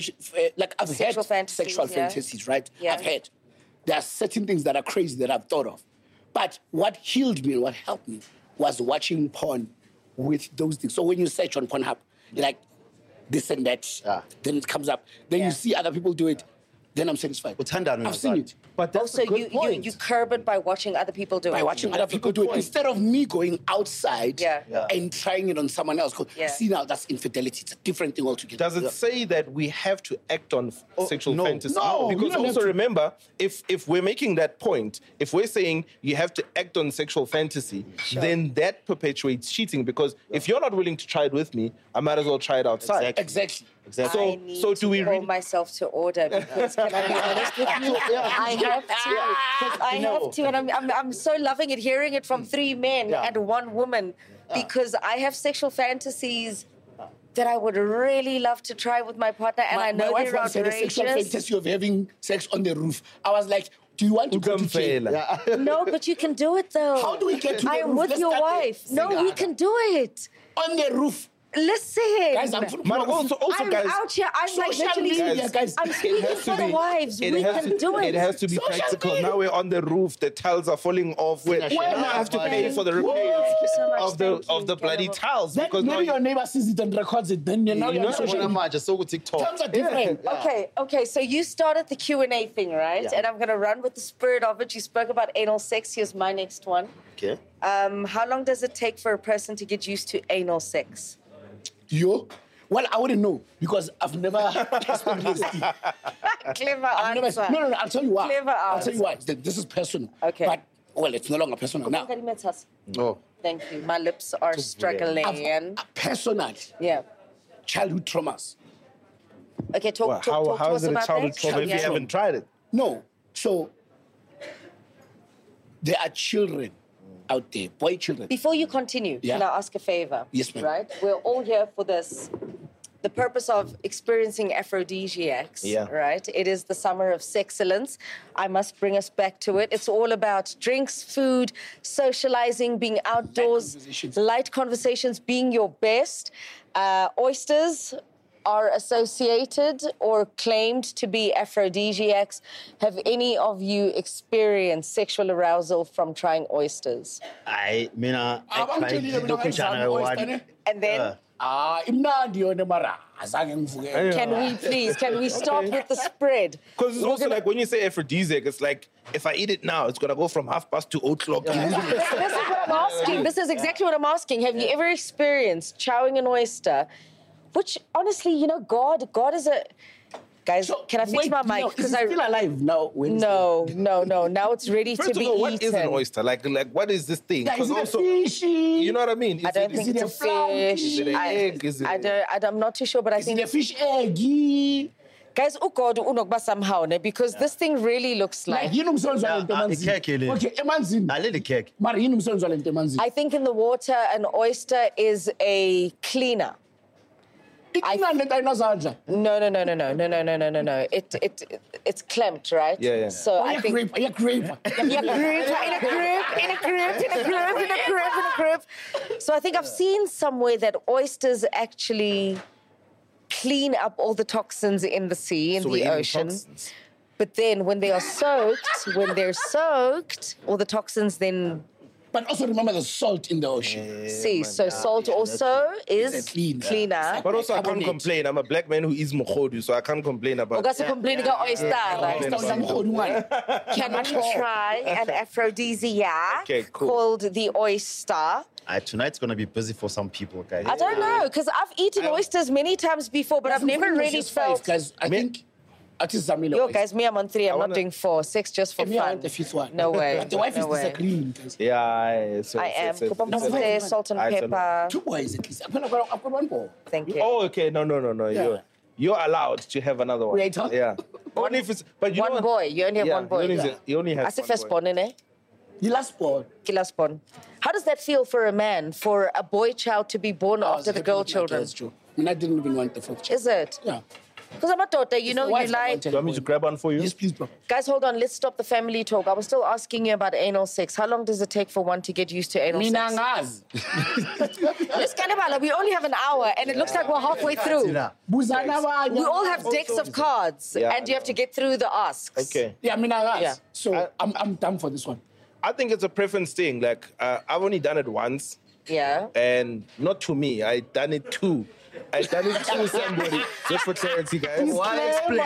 like I've Sexual had fantasies, sexual yeah. fantasies, right? Yeah. I've had. There are certain things that are crazy that I've thought of. But what healed me, what helped me, was watching porn with those things. So when you search on Pornhub, you're like, this and that, then it comes up. Then you see other people do it, then I'm satisfied. Uthandani I've seen it. But that's Also, a good point. you curb it by watching other people do it. By watching other people do it, instead of me going outside and trying it on someone else. 'Cause see, now that's infidelity. It's a different thing altogether. Does it say that we have to act on sexual no. fantasy? No, we Because don't have also to. remember, if we're making that point, if we're saying you have to act on sexual fantasy, then that perpetuates cheating. Because if you're not willing to try it with me, I might as well try it outside. Exactly. So, I need so to do we call really? myself to order because can I be honest with you? I have to. I have to, and I'm so loving it, hearing it from 3 men and 1 woman, because I have sexual fantasies that I would really love to try with my partner, and I know my wife they're once had a sexual outrageous. fantasy of having sex on the roof. I was like, do you want to go to jail? Ukamfela. No, but you can do it though. How do we get to the I am roof? with Let's your start there. wife. No, we Singana. can do it. On the roof. Listen. Guys, I'm Man, also, I'm guys, out here. I'm like social literally. media, guys. I'm it speaking has to for the be. wives. We can do it. It has to be Social practical. media. Now we're on the roof. The tiles are falling off. Now I have to pay for the repairs Thank you so much. of the bloody Incredible. tiles Then because now maybe your neighbor sees it and records it. Then now you're on social media. Just so TikTok. Terms are different. Okay. So you started the Q&A thing, right? Yeah. And I'm going to run with the spirit of it. You spoke about anal sex. Here's my next one. Okay. How long does it take for a person to get used to anal sex? You? Well, I wouldn't know because I've never experienced it. Clever I've never, answer. no, I'll tell you why. Clever I'll tell you why. This is personal. Okay. But, well, it's no longer personal now. Oh. Thank you. My lips are struggling. Personal Yeah. childhood traumas. Okay, talk to how us is it a about childhood that. trauma if you Yeah. haven't tried it? No. So, there are children out there, boy children. Before you continue, Yeah. can I ask a favor? Yes, ma'am. Right? We're all here for this. The purpose of experiencing aphrodisiacs, right? It is the summer of sexcellence. I must bring us back to it. It's all about drinks, food, socializing, being outdoors, light conversations, being your best. Oysters are associated or claimed to be aphrodisiacs. Have any of you experienced sexual arousal from trying oysters? I mean, I Abang tried Tsheli, looking mina oyster, ne? And then, Imnandi yona mara. Azange ngivuke. can we start with the spread? Because it's also like when you say aphrodisiac, it's like if I eat it now, it's gonna go from 2:30 to 0:00. This is what I'm asking. This is exactly what I'm asking. Have you ever experienced chowing an oyster? Which, honestly, you know, God is a... Guys, So, can I fix wait, my now, mic? is Because it still alive now? Wednesday? No. Now it's ready First to of be all, what eaten. is an oyster? Like what is this thing? Yeah, is 'Cause it a also, fishy? you know what I mean? I don't think it it's a a flower? fish. Is it an egg? Is it I'm not too sure, but I Is it think... a fish egg? Guys, God, unokba somehow, ne? Because this thing really looks Like, like... yini umsebenzi walento emanzini? ikhekhe le. Okay, emanzini. I let the cake. Mara, yini umsebenzi walento emanzini? I think in the water, an oyster is a cleaner. Iqina lento ayinazandla. No. It's clamped, right? Yeah. So I think... Ayagrape. in a group. So I think I've seen somewhere that oysters actually clean up all the toxins in the sea, in So the we're eating ocean. toxins. But then when they're soaked, all the toxins then But also remember the salt in the ocean. see. So salt also is clean. cleaner. But also, I can't Carbonate. complain. I'm a black man who eats mokhodu, so I can't complain about. Ogase complaining about oyster, right? Can we try an aphrodisiac Okay, cool. called the oyster? Tonight's gonna be busy for some people, guys. I don't know, because I've eaten oysters many times before, but I've never really felt... Guys, I think artists are million. Yo, guys, me, I'm on 3. I'm not wanna- doing 4. 6 just for Me, I fun. want the fifth one. No way. But the wife no is way. disagreeing, guys. Yeah, so I am. it's- Kupampuste, salt and pepper. 2 boys at least. I've got one more. Thank you. Oh, okay. No. Yeah. You're allowed to have another one. Wait, huh? Yeah. Only if it's. But you One know what? boy. You only have Yeah, one boy. You only have. As if one first boy. born, eh? The last born. Kila spawn. How does that feel for a man, for a boy child to be born after the girl children? That's true. I mean, I didn't even want the fourth child. Is it? Yeah. Because I'm a daughter, you know, Why you is that like... one Do you want me to grab one for you? Yes, please, bro. Guys, hold on. Let's stop the family talk. I was still asking you about anal sex. How long does it take for one to get used to anal Mina sex? ngazi. Let's Kanibala, we only have an hour, and it looks like we're halfway through. Buzana abanye. We all have decks of cards, Yeah, and you have to get through the asks. Okay. Yeah, mina ngazi. Yeah. So I'm done for this one. I think it's a preference thing. Like, I've only done it once, Yeah. and not to me. I done it to somebody. Just for clarity, guys. Why explain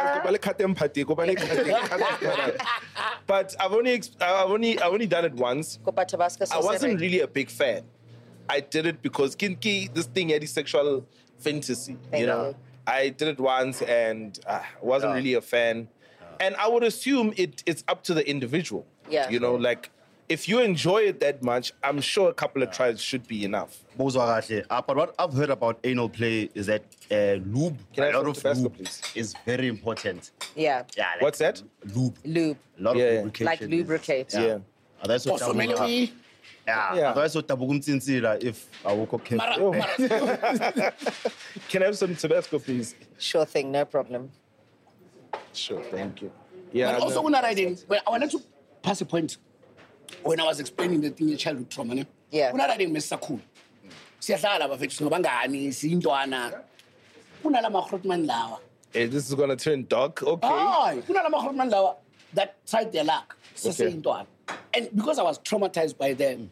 But I've only done it once. Kopa Tabasco, so I wasn't seven. really a big fan. I did it because kinky, this thing had a sexual fantasy, you know. I did it once and I wasn't really a fan. And I would assume it's up to the individual. Yeah. You know, like if you enjoy it that much, I'm sure a couple of tries should be enough. But what I've heard about anal play is that lube, Can I a have lot some of Tabasco, lube please? is very important. Yeah. Yeah, like What's that? Lube. Lube. A lot Yeah. of lubrication. Like lubricate. Yeah. That's what So many. Yeah. Otherwise, what if I woke up careful. Can I have some Tabasco, please? Sure thing, no problem. Sure, thank you. Yeah. But also, when I wanted to pass a point when I was explaining the thing in childhood trauma. Ne? Yeah. When I didn't miss school, siyahlala bafethu ngobangani siyintwana kunala mahrotman lawa Hey, this is gonna turn dark. Okay. hayi kunala mahrotman lawa that tried their luck sesiyintwana and because I was traumatized by the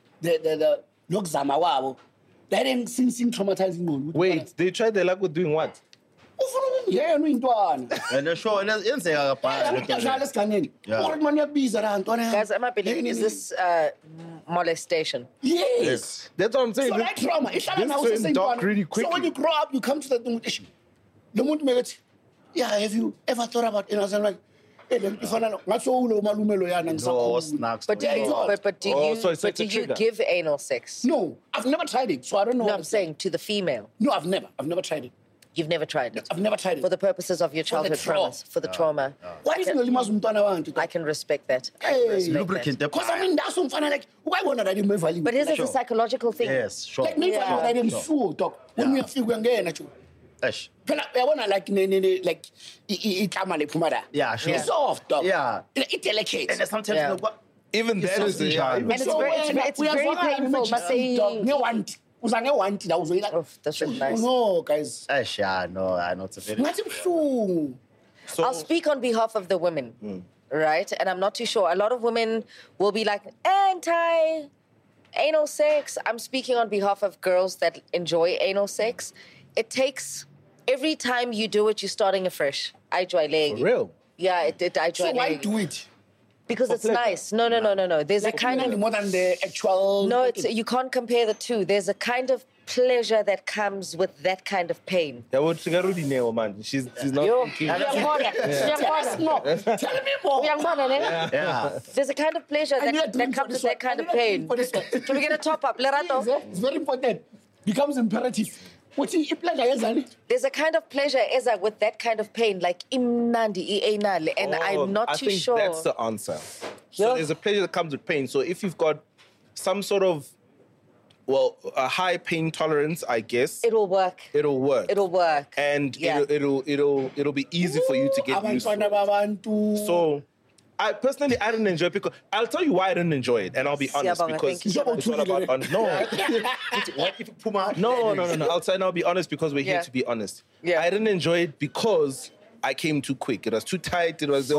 nokuzama wabo that didn't seem traumatizing ingqondo. Wait, they tried their luck with doing what? ufuna yena uyintwana And sure, yenzeka kabhali. udlala esigangeni Yeah. uhrotman uyabiza la ntwana Guys, am I believing, is this molestation? yes. That's what I'm saying. So that trauma, this ihlala nawe turned dark useseyintwana. really So quickly. when you grow up, you come to that thing with lo muntu mekethi, yeah, have you ever thought about it? I'm like, hey, le nto ifana no- ngathi sowulo umalume loyana No, ngisakhula. snacks. But do Yeah, you, it's odd. but do Oh, you, so it's but like do a you trigger. give anal sex? No, I've never tried it, so I don't know. No, what I'm it's saying to the female. No, I've never tried it. You've never tried it. I've never tried it. For the purposes of your For the childhood trauma. traumas. For the trauma. What is ngolimaza umntwana wantu? I can respect that. I can Hey, respect Lubricant. that. Because I mean, that's umfana like, why wona that in my But is it a psychological thing? Yes, sure. Like, maybe Yeah. I didn't sue, dog. When we have to go again, Ash. phela uyabona like like iklama lephuma la. Yeah, sure. It's soft, dog. Yeah. It's delicate. And sometimes, Yeah. you know, what? Even that is sausage, yeah, man. even And it's so- very- painful, must say- ngewanti uza ngewanti la uzoyila Oh, that's really nice. no guys Ash, yeah, no, I know it's a very. ngathi buhlungu I'll speak on behalf of the women, right? And I'm not too sure. A lot of women will be like, anal sex. I'm speaking on behalf of girls that enjoy anal sex. It takes, every time you do it, you're starting afresh. I enjoy laying. For real. Yeah, I enjoy so why laying. do it Because it's nice. No. There's a kind of... more than the actual No, you can't compare the two. There's a kind of pleasure that comes with that kind of pain. Yeah, well, Chigarudi Neo, man. She's not Yo, thinking. tell us more tell me more Yeah. There's a kind of pleasure I need a that drink for comes this with that one. kind I of need a drink pain. for this one. Can we get a top up? Lerato? it's very important becomes imperative uthi ipleasure yenzani There's a kind of pleasure, Eza, with that kind of pain, like imnandi ienale, and I'm not I too think sure. that's the answer. So Yeah. there's a pleasure that comes with pain. So if you've got some sort of, well, a high pain tolerance, I guess It'll work. it'll work. It'll work. And Yeah. it'll be easy for you to get used abantwana to. babantu So I personally didn't enjoy it because I'll tell you why I didn't enjoy it, and I'll be honest Siyabonga, because thank you so it's not about no. I'll say and I'll be honest because we're here Yeah. to be honest. Yeah. I didn't enjoy it because I came too quick. It was too tight. It was. Yeah,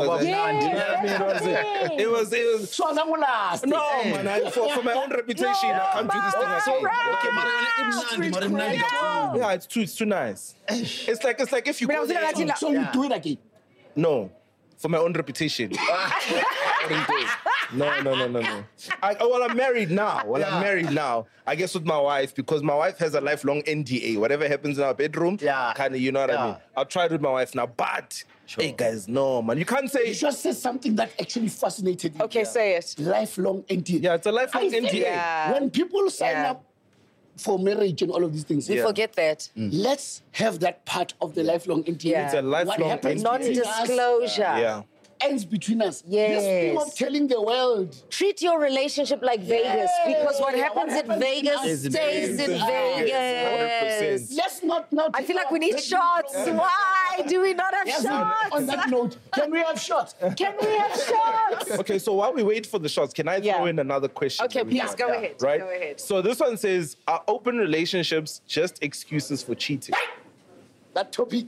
It was. so azange ulast No, man. For my own reputation, I can't do this thing again. Yeah, it's too nice. It's like if you go there, so you do it again no, for my own reputation. I wouldn't do it. No. I'm married now. I'm married now. I guess with my wife because my wife has a lifelong NDA. Whatever happens in our bedroom, Yeah. kind of, you know what I mean. I'll try it with my wife now, but hey guys, no man, you can't say. you just said something that actually fascinated me Okay, say it. lifelong NDA Yeah, it's a lifelong I think NDA. Yeah. when people sign Yeah. up for marriage and all of these things We forget that. let's have that part of the lifelong NDA Yeah. It's a lifelong what happens NDA. between us Non-disclosure. Yeah. ends between us Yes. this thing of telling the world Treat your relationship like Vegas, because what happens in Vegas Stays in stays in Vegas. Vegas. 100%. let's not I feel like we need shots. Why? Why do we not have Yes, shots? on that note, can we have shots? Can we have shots? Okay, so while we wait for the shots, can I throw in another question? Okay, that we please got? go ahead. Right? Go ahead. So this one says, are open relationships just excuses for cheating? That topic.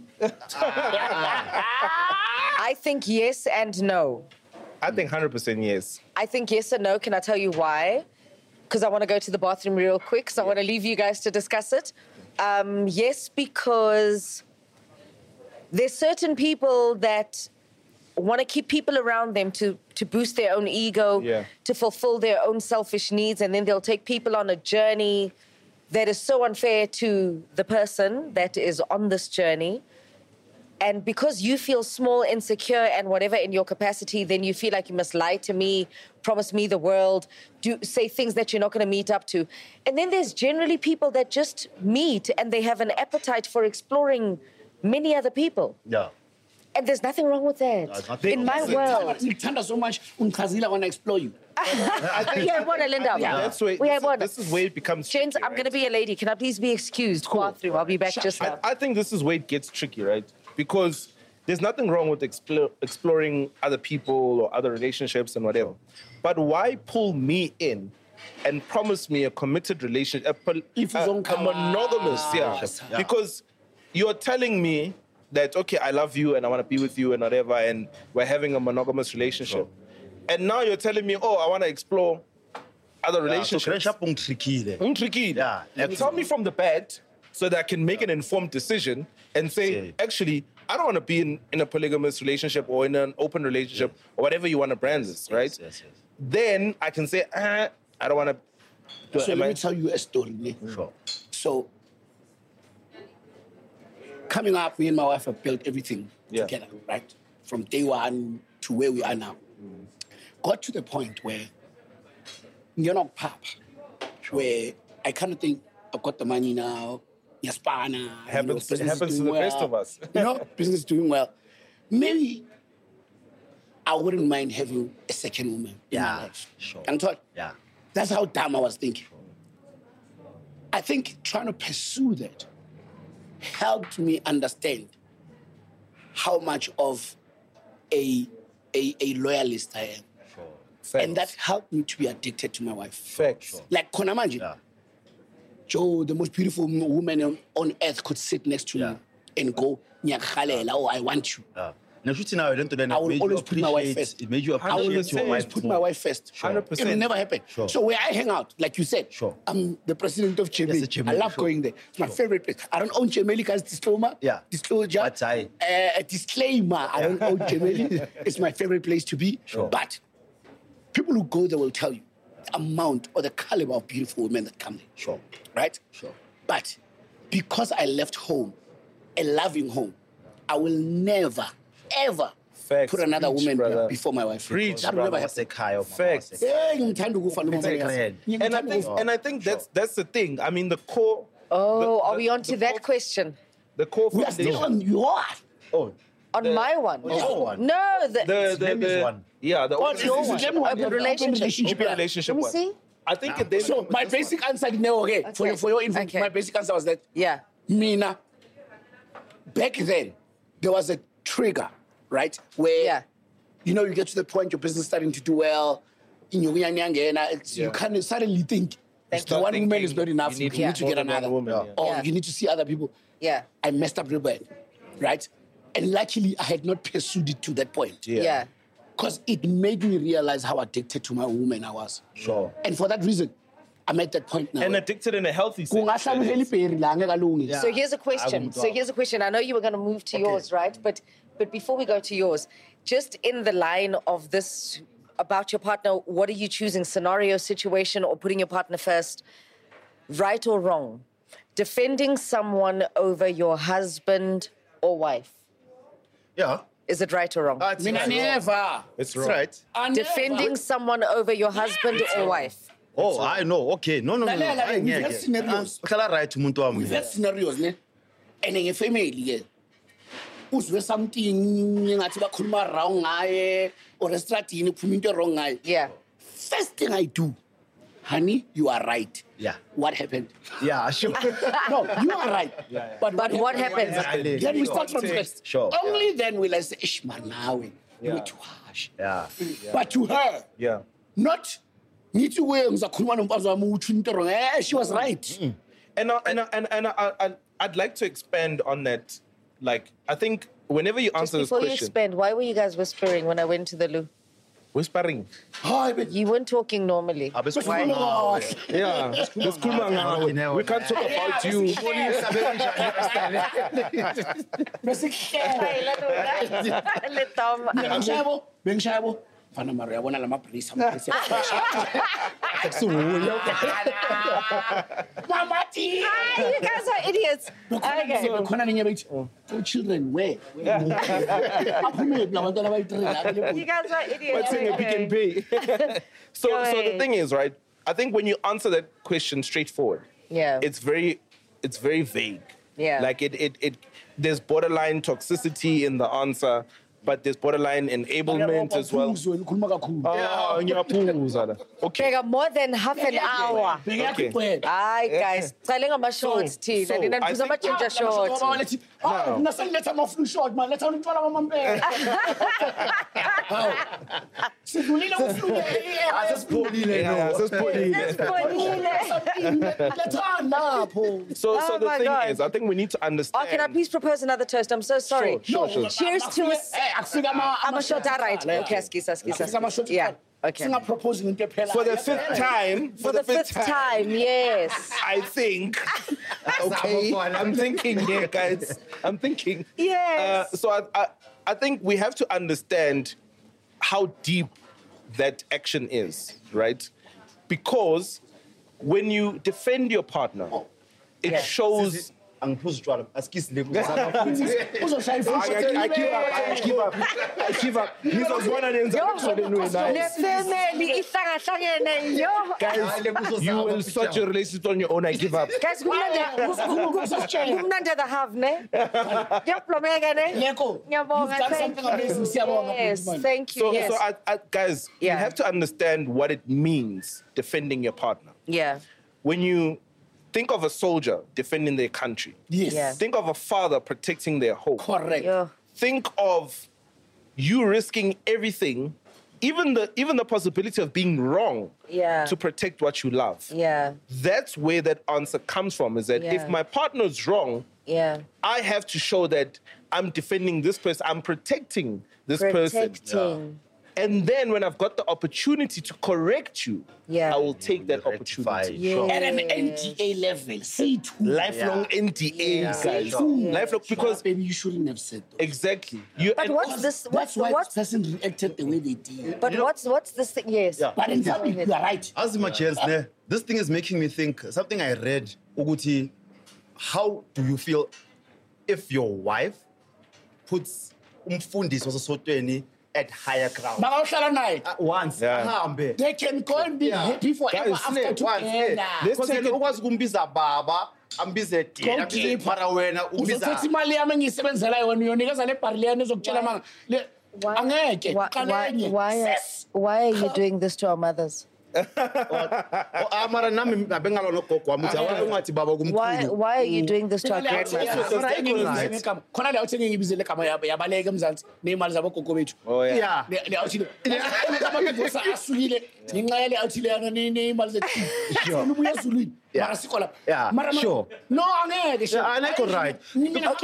I think yes and no. I think 100% yes. I think yes and no. Can I tell you why? Because I want to go to the bathroom real quick, so I want to leave you guys to discuss it. Yes, because there's certain people that want to keep people around them to boost their own ego, to fulfill their own selfish needs, and then they'll take people on a journey that is so unfair to the person that is on this journey. And because you feel small, insecure, and whatever in your capacity, then you feel like you must lie to me, promise me the world, say things that you're not going to meet up to. And then there's generally people that just meet and they have an appetite for exploring many other people. Yeah. And there's nothing wrong with that. In my world. Tanda so much, Unkazila want to explore you. We have one, Linda. That's where, this is where it becomes Gents, tricky, I'm going to be a lady. Can I please be excused? Bathroom. I'll be back just now. I think this is where it gets tricky, right? Because there's nothing wrong with exploring other people or other relationships and whatever. But why pull me in and promise me a committed relationship, a monogamous, Because you're telling me that, okay, I love you and I want to be with you and whatever, and we're having a monogamous relationship. And now you're telling me, oh, I want to explore other relationships. Tricky. Yeah. Tell me from the bed so that I can make an informed decision and say, actually, I don't want to be in a polygamous relationship or in an open relationship or whatever you want to brand this, right? Yes. Then I can say, I don't want to. So let me tell you a story. Ne? Sure. So, coming up, me and my wife have built everything together, right? From day one to where we are now. Got to the point where you're not pop, where I kind of think I've got the money now, Yaspana. Happens to the best of us. Business is doing well. Maybe I wouldn't mind having a second woman in my life. Sure. And thought, Yeah. that's how dumb I was thinking. I think trying to pursue that helped me understand how much of a loyalist I am. Facts. And that helped me to be addicted to my wife. Facts. Like Konamanje. Joe, the most beautiful woman on earth, could sit next to me and go, Nyakhalela, oh, I want you. I will always put my wife first. It made you I will appreciate your always wife put more. my wife first. 100%. It will never happen. So where I hang out, like you said, I'm the president of Chemeli. Yes, the Chemeli, I love going there. It's my favorite place. I don't own Chemeli as disclaimer. Disclosure. But a disclaimer. I don't own Chemeli. It's my favorite place to be. But people who go there will tell you the amount or the caliber of beautiful women that come there. Right? But because I left home, a loving home, I will never, ever Facts. put another Preach, woman brother. before my wife. Preach, That will never happen. Facts. And I think that's the thing. I mean, the core. Are we on to that question? The core We are foundation. still on your. On my one? your one. No, the one. Yeah, the What is your this? one? Let me one. Open relationship. open relationship Let me one. see. I think it So my basic answer, okay, for your info, Okay. my basic answer was that Yeah. Mina, back then, there was a trigger, right? Where, you know, you get to the point your business is starting to do well, you kind of suddenly think, the one woman is not enough, you need to get another. Or you need to see other people. Yeah. I messed up real bad, right? And luckily, I had not pursued it to that point. Yeah. Because it made me realize how addicted to my woman I was. And for that reason, I'm at that point now. And addicted in a healthy sense. So Here's a question. I know you were going to move to yours, right? But before we go to yours, just in the line of this about your partner, what are you choosing? Scenario, situation, or putting your partner first? Right or wrong? Defending someone over your husband or wife? Yeah. Is it right or wrong? Never. It's That's wrong. right. Defending someone over your husband or wife? Oh, I know. Okay. No. We've had scenarios. Right, We've had scenarios, ne? And in a family, yeah. Uzwe something, ngathi bakhuluma wrong ngaye, or estradini kuphuma into wrong ngaye. Yeah. First thing I do, honey, you are right. Yeah. What happened? Yeah, sure. No, you are right. But what happened? Then we start from first. Sure. Only then will I say, Ish, man, now you're too harsh. Yeah. But to her, Yeah. not, she was right. And I'd like to expand on that. Like, I think whenever you answer this Before you question, expand, why were you guys whispering when I went to the loo? whispering. You weren't talking normally. Yeah, let's cool man. We can't talk about you. Bengshabo. Fana mara yabona lama police Mamati. You guys are idiots. Okay. Khona ninye bayithi, "Oh children where?" You guys are idiots. Okay. So Go the ahead. thing is, right? I think when you answer that question straightforward, Yeah. it's very vague. Yeah. Like it there's borderline toxicity in the answer, but there's borderline enablement as well. Oh, ngiyaphuza. Okay. Take more than half an hour. Okay. Hi guys, selling my shorts tea. so Nina I niphuza think- ama-ginger shorts. Nasengiletha amaflu short man, letha umntwana wamambele. Sidlulile uflu. Yeah, Letha lapho. So Oh the my thing God. is, I think we need to Oh, understand. can I please propose another toast? I'm so sorry. Sure. Cheers to us. I'm a short, all right. Okay, skisa. Yeah, okay. Singaproposing into ephela. For the fifth time, For the fifth time, yes. I think. Okay, I'm thinking here, guys. I'm thinking. Yes. So I think we have to understand how deep that action is, right? Because when you defend your partner, it Yeah. shows. Angiphuza utshwala. Asikisi le Uzoshaya iflu. I give up. Ngizozibona nenza episode wena. Ne-family ihlangahlangene, yo. Guys, you will sort your relationship on your own. I give up. Guys, kumnandi the have, ne? Kuyaplomeka, ne? Leko, Ngiyabonga, you've done thank something amazing. Siyabonga, Yes, man. thank you, So, yes. guys, Yeah. you have to understand what it means defending your partner. Yeah, When you think of a soldier defending their country, Yes. Yeah. think of a father protecting their home. Correct. yo. Think of you risking everything, even the possibility of being wrong, Yeah. to protect what you love. Yeah, That's where that answer comes from, is that Yeah. if my partner's wrong, yeah. I have to show that I'm defending this person, I'm protecting this person. Protecting. And then when I've got the opportunity to correct you, Yeah. I will take that Rectify. opportunity. Yeah. At an NDA level, C2. Lifelong NDA, guys. C2. Lifelong, because Baby, you shouldn't have said that. exactly. You, But and- what's this? That's why What's this person reacted the way they did. But what's this thing? Yes. Yeah. But in Go public, ahead. you are right. Azima Jens, ne, this thing is making me think something I read. Ukuthi, how do you feel if your wife puts umfundisi wasesotweni at higher ground? Bangawuhlala naye. Once, Yeah. ahambe. They can go and be happy forever Guys, after together. Because ukwazi ukumbiza baba, ambize dad, ambize Goalkeeper. mara wena, Uzothatha ubiza. imali yami engiyisebenzela yona uyonikeza le barleyana ezokutshela manga. Angeke. Qaleni. Sis. Why are you doing this to our mothers? Mara nami abengalwa nogogo wami uthi awake ungathi baba kumkhulu. Why are you doing this to our grandmothers? Khona la uthi ngiyibizele igama yabaleka emzansi nemali zabogogo bethu. Oh, yeah. Yeah. Le awuthi amadivosa asukile ngenxa yale awuthi leyana nemali zethu. Ubuye ezulwini. Mara sikho lapha. Yeah, Mara sure. No, angeke. Yeah, angekho right. Okay,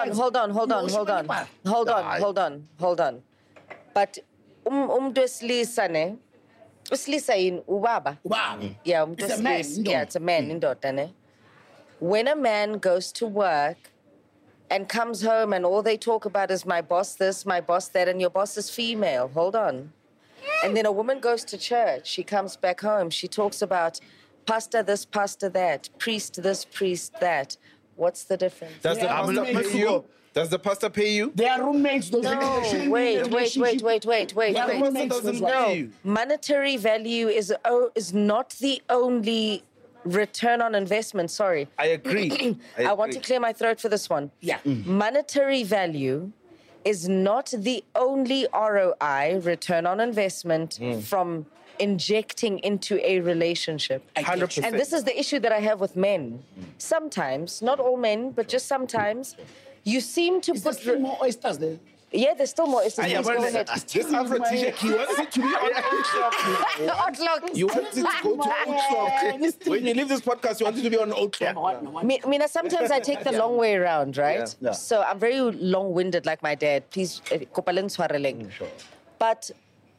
hold on. But umuntu wesilisa ne? Wesilisa yini ubaba? Ubaba. Yeah, umuntu It's a man, wesilisa. indoda. Yeah, it's a man, indoda ne? When a man goes to work and comes home and all they talk about is my boss this, my boss that, and your boss is female. Hold on. And then a woman goes to church. She comes back home. She talks about pastor this, pastor that, priest this, priest that. What's the difference? Does the Yeah, pastor I'm pay you? Does the pastor pay you? They are roommates. Those No, shouldn't be wait. in a relationship. Yeah, The pastor doesn't pay you. Monetary value is not the only return on investment. Sorry. I agree. I want to clear my throat for this one. Yeah. Monetary value is not the only ROI, return on investment, from injecting into a relationship. 100%. And this is the issue that I have with men. Sometimes, not all men, but just sometimes, you seem to Is there put... still more oysters there? Yeah, there's still more. It's Ah, yeah, go but ahead. this Afro t-shirt, he wants it to be on Outlook. Outlook. You want it to go to Outlook. When you leave this podcast, you want it to be on Outlook. Mina, sometimes I take the long way around, right? Yeah. So I'm very long-winded like my dad. Please, kopaleng tshwareleng. But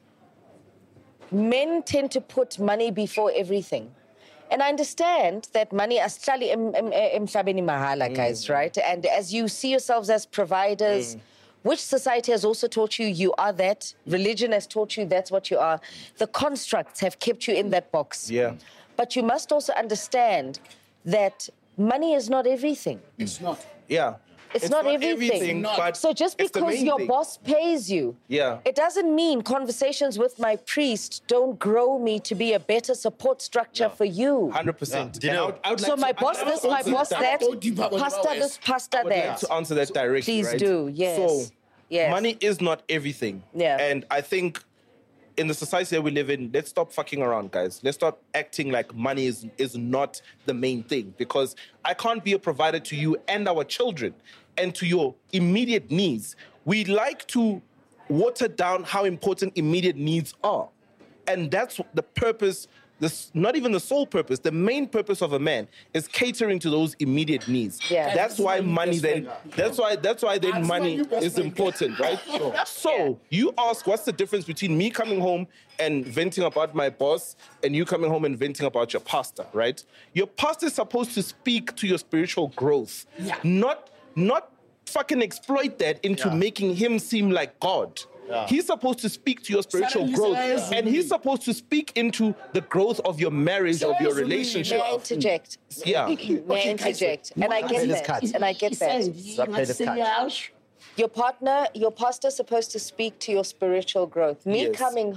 men tend to put money before everything. And I understand that money asihlali emhlabeni mahala, guys, right? And as you see yourselves as providers, which society has also taught you are that, religion has taught you that's what you are, the constructs have kept you in that box. Yeah. But you must also understand that money is not everything. It's not. Yeah. It's not everything. but So just it's the because main your thing. boss pays you, Yeah. it doesn't mean conversations with my priest don't grow me to be a better support structure for you. 100%. You know, I would So like my to- boss I would this, like my to boss answer that, Go deeper on pastor your this, pastor I would like that. to answer that directly. Please right? do, yes. So, Yes. money is not everything. Yeah. And I think in the society that we live in, let's stop fucking around, guys. Let's stop acting like money is not the main thing. Because I can't be a provider to you and our children and to your immediate needs. We like to water down how important immediate needs are. And that's the purpose, this not even the sole purpose, the main purpose of a man is catering to those immediate needs. Yeah. That's why money then, that's why then That's money why you best is friend. important, right? So you ask, what's the difference between me coming home and venting about my boss and you coming home and venting about your pastor, right? Your pastor is supposed to speak to your spiritual growth, Yeah. not fucking exploit that into making him seem like God. He's supposed to speak to your spiritual Suddenly, growth, Sarah and he's supposed to speak into the growth of your marriage, of your relationship. May I interject? Yeah. May I interject? And I get that. And I get that. Your partner, your pastor's supposed to speak to your spiritual growth. Me Yes. coming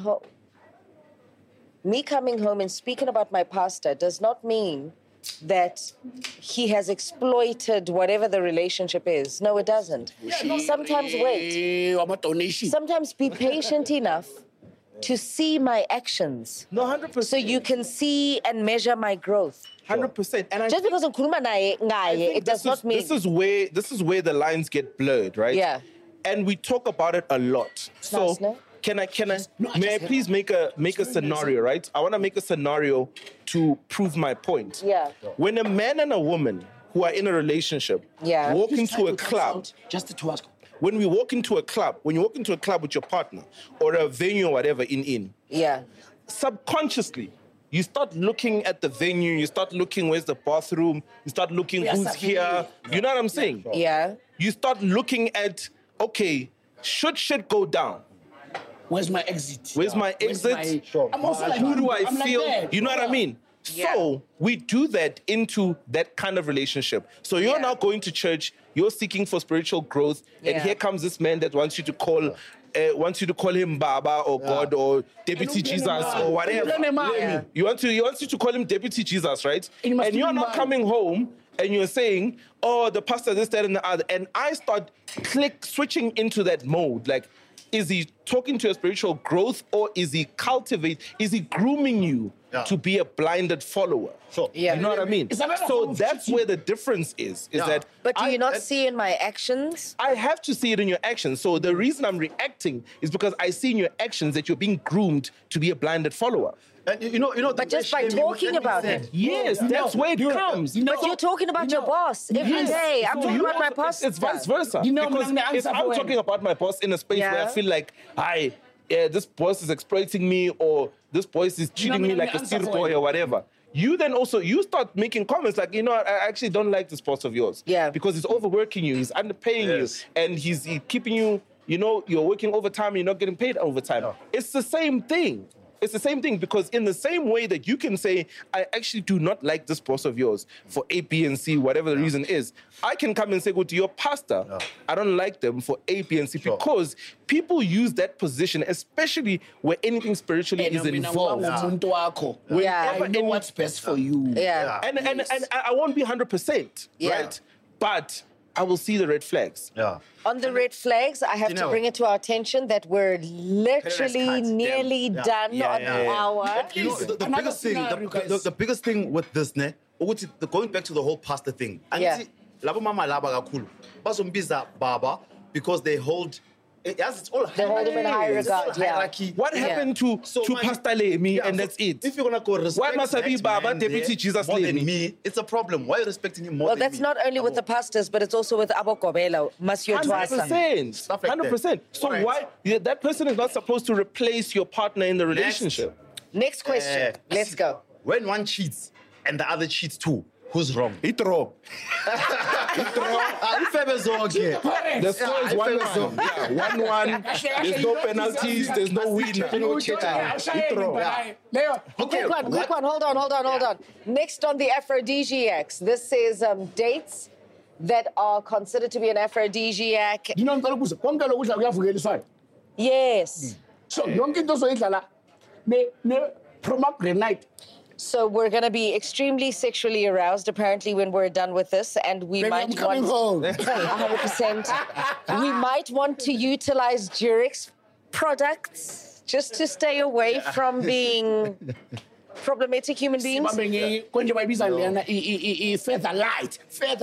home and speaking about my pastor does not mean that he has exploited whatever the relationship is. No, it doesn't. Sometimes wait. Sometimes be patient enough to see my actions No, 100%. so you can see and measure my growth. 100%. And I Just think- because ngikhuluma naye I ngaye, think it does not mean... this is where the lines get blurred, right? Yeah. And we talk about it a lot. So nice, no? can I No, I may I just- please make a scenario, right? I want to make a scenario to prove my point. Yeah. When a man and a woman who are in a relationship Yeah. walk into a club, Just to ask. when you walk into a club with your partner or a venue or whatever Yeah. subconsciously, you start looking at the venue, you start looking where's the bathroom, you start looking Yeah, who's Safi. here. You know what I'm saying? Yeah. You start looking at, okay, should shit go down? Where's my exit? Where's my exit? I'm also like, Who do I I'm like feel? that. You know what I mean? Yeah. So we do that into that kind of relationship. So you're Yeah. now going to church, you're seeking for spiritual growth, and Yeah. here comes this man that wants you to call him Baba or God or Deputy Jesus or whatever. Yeah. He wants you to call him Deputy Jesus, right? You must And you're do not man. coming home and you're saying, oh, the pastor this, that, and the other. And I start switching into that mode. Like, is he talking to your spiritual growth or is he grooming you to be a blinded follower? Yeah. You know what I mean? Is that not a So form of that's cheating? where the difference is that But do I- you not that- see in my actions? I have to see it in your actions. So the reason I'm reacting is because I see in your actions that you're being groomed to be a blinded follower. And you know. But just by talking about it. Yes, that's where it comes. But you're talking about your boss every day. I'm So talking you about my also- pastor. It's vice versa. You know, because I'm the if answer I'm for talking it. about my boss in a space where I Yeah. feel like, this boss is exploiting me or this boss is treating me I'm like the a answer steel for boy it. or whatever. You then also, you start making comments like, I actually don't like this boss of yours. Yeah. Because he's overworking you, he's underpaying Yes. you, and he's keeping you, you're working overtime, you're not getting paid overtime. It's the same thing. It's the same thing because in the same way that you can say, I actually do not like this boss of yours for A, B, and C, whatever the reason is, I can come and say, go to your pastor, I don't like them for A, B, and C because people use that position, especially where anything spiritually is involved. Yeah. I know what's best for you. Yeah. And I won't be 100%, Yeah. right? But I will see the red flags. Yeah. On the red flags, I have to bring it to our attention that we're literally cut. nearly Yeah. done Yeah, on yeah, the yeah. hour. You know, the Another biggest thing, scenario, guys. the biggest thing with this, ne, going back to the whole pastor thing. Yeah. Angithi, labo mama laba kakhulu, bazombiza baba because they hold. Yes, it's all They hold him in high It's all regard, yeah. hierarchy. What Yeah. happened to man, Pastor Lemi yeah, and so that's it? If you're gonna go respect Why must I be that Baba, man Deputy there Jesus more than Lemi? me? It's a problem. Why are you respecting him more Well, than that's me? not only with the pastors, but it's also with Abo Kobelo, Masio Twasa. 100%. Stuff like that. 100%. So Alright. why that person is not supposed to replace your partner in the relationship? Next question. Let's go. When one cheats and the other cheats too, who's wrong? Itro. The score is 1-1. Yeah, 1-1. There's no penalties. There's no winner. Itro. Quick one. Hold on. Next on the aphrodisiacs, this says dates that are considered to be an aphrodisiac. You know, konke lokhu kuyavukela isifana. Yes. So yonke into ozoyidlala ne pomegranate. So we're going to be extremely sexually aroused, apparently, when we're done with this, and we Baby, might I'm coming want home. 100%. We might want to utilize Durex products just to stay away from being problematic human beings. Konje bayibiza lena feather light.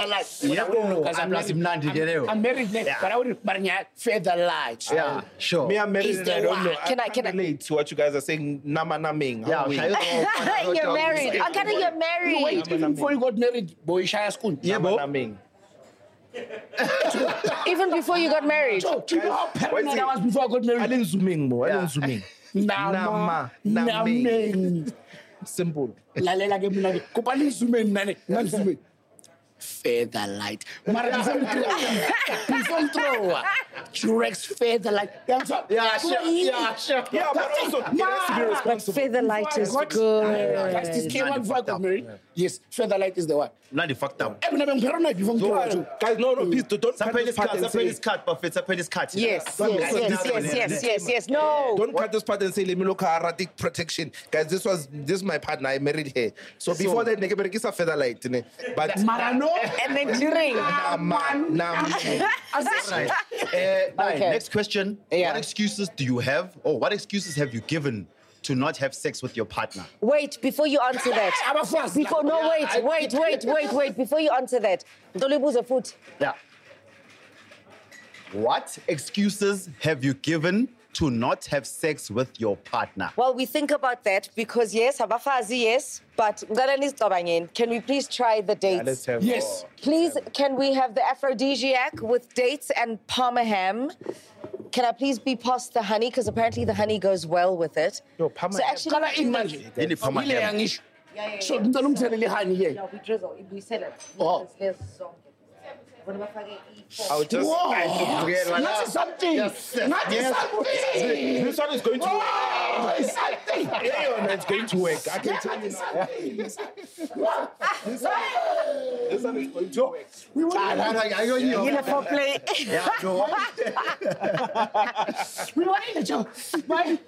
I'm married, but I would feather light. Yeah, sure. Me, I'm married Is and the I don't one. know. Can I- I can't relate to what you guys are saying. Nama naming. Yeah, You're married. You're married. Wait, even before you got married, boy, Shaya school. Yeah, Nama bo. naming. Even before you got married. So, do you know how paranoid I was before I got married? Alan zooming, mo. Alan zooming. Nama, naming. naming. Simple. Lalela ke mina ke kopa le zoom nane ngani feather light mara before throw Durex feather light Yeah, sure. Yeah, but also, he has to be But responsible. feather light is good. This came out before I got married. Yes, feather light is the one. Bloody fucked up. I've been paranoid before throw too. Guys, no, please don't cut this part and say, cut. Yes. No. don't cut this part and say, let me look at erratic protection. Guys, this is my partner. I married her. So before that, nigga, it's a feather light. Ne? But Mara no. And then during. Right. Okay. Next question. Yeah. What excuses do you have, or what excuses have you given to not have sex with your partner? Wait, before you answer that. I'm a fast. Before, no, wait. Before you answer that. Ndolibuza futhi. Yeah. What excuses have you given to not have sex with your partner? Well, we think about that because yes, abafazi, yes, but can we please try the dates? let's have Yes. Please, can we have the aphrodisiac with dates and parma ham? Can I please be past the honey? Because apparently the honey goes well with it. Yo, parma so ham. actually, Kala in manje. Yini parma Ile ham? yangisho. So ngicela ungithelele honey ke. we drizzle, we sell it. Oh. I'll just. Whoa. Wow. Not something. Not something. This one is going to work. Oh, it's something. Yeah, it's going to work. I can tell you now. This one is going to work. We want foreplay. to Joe. Bye.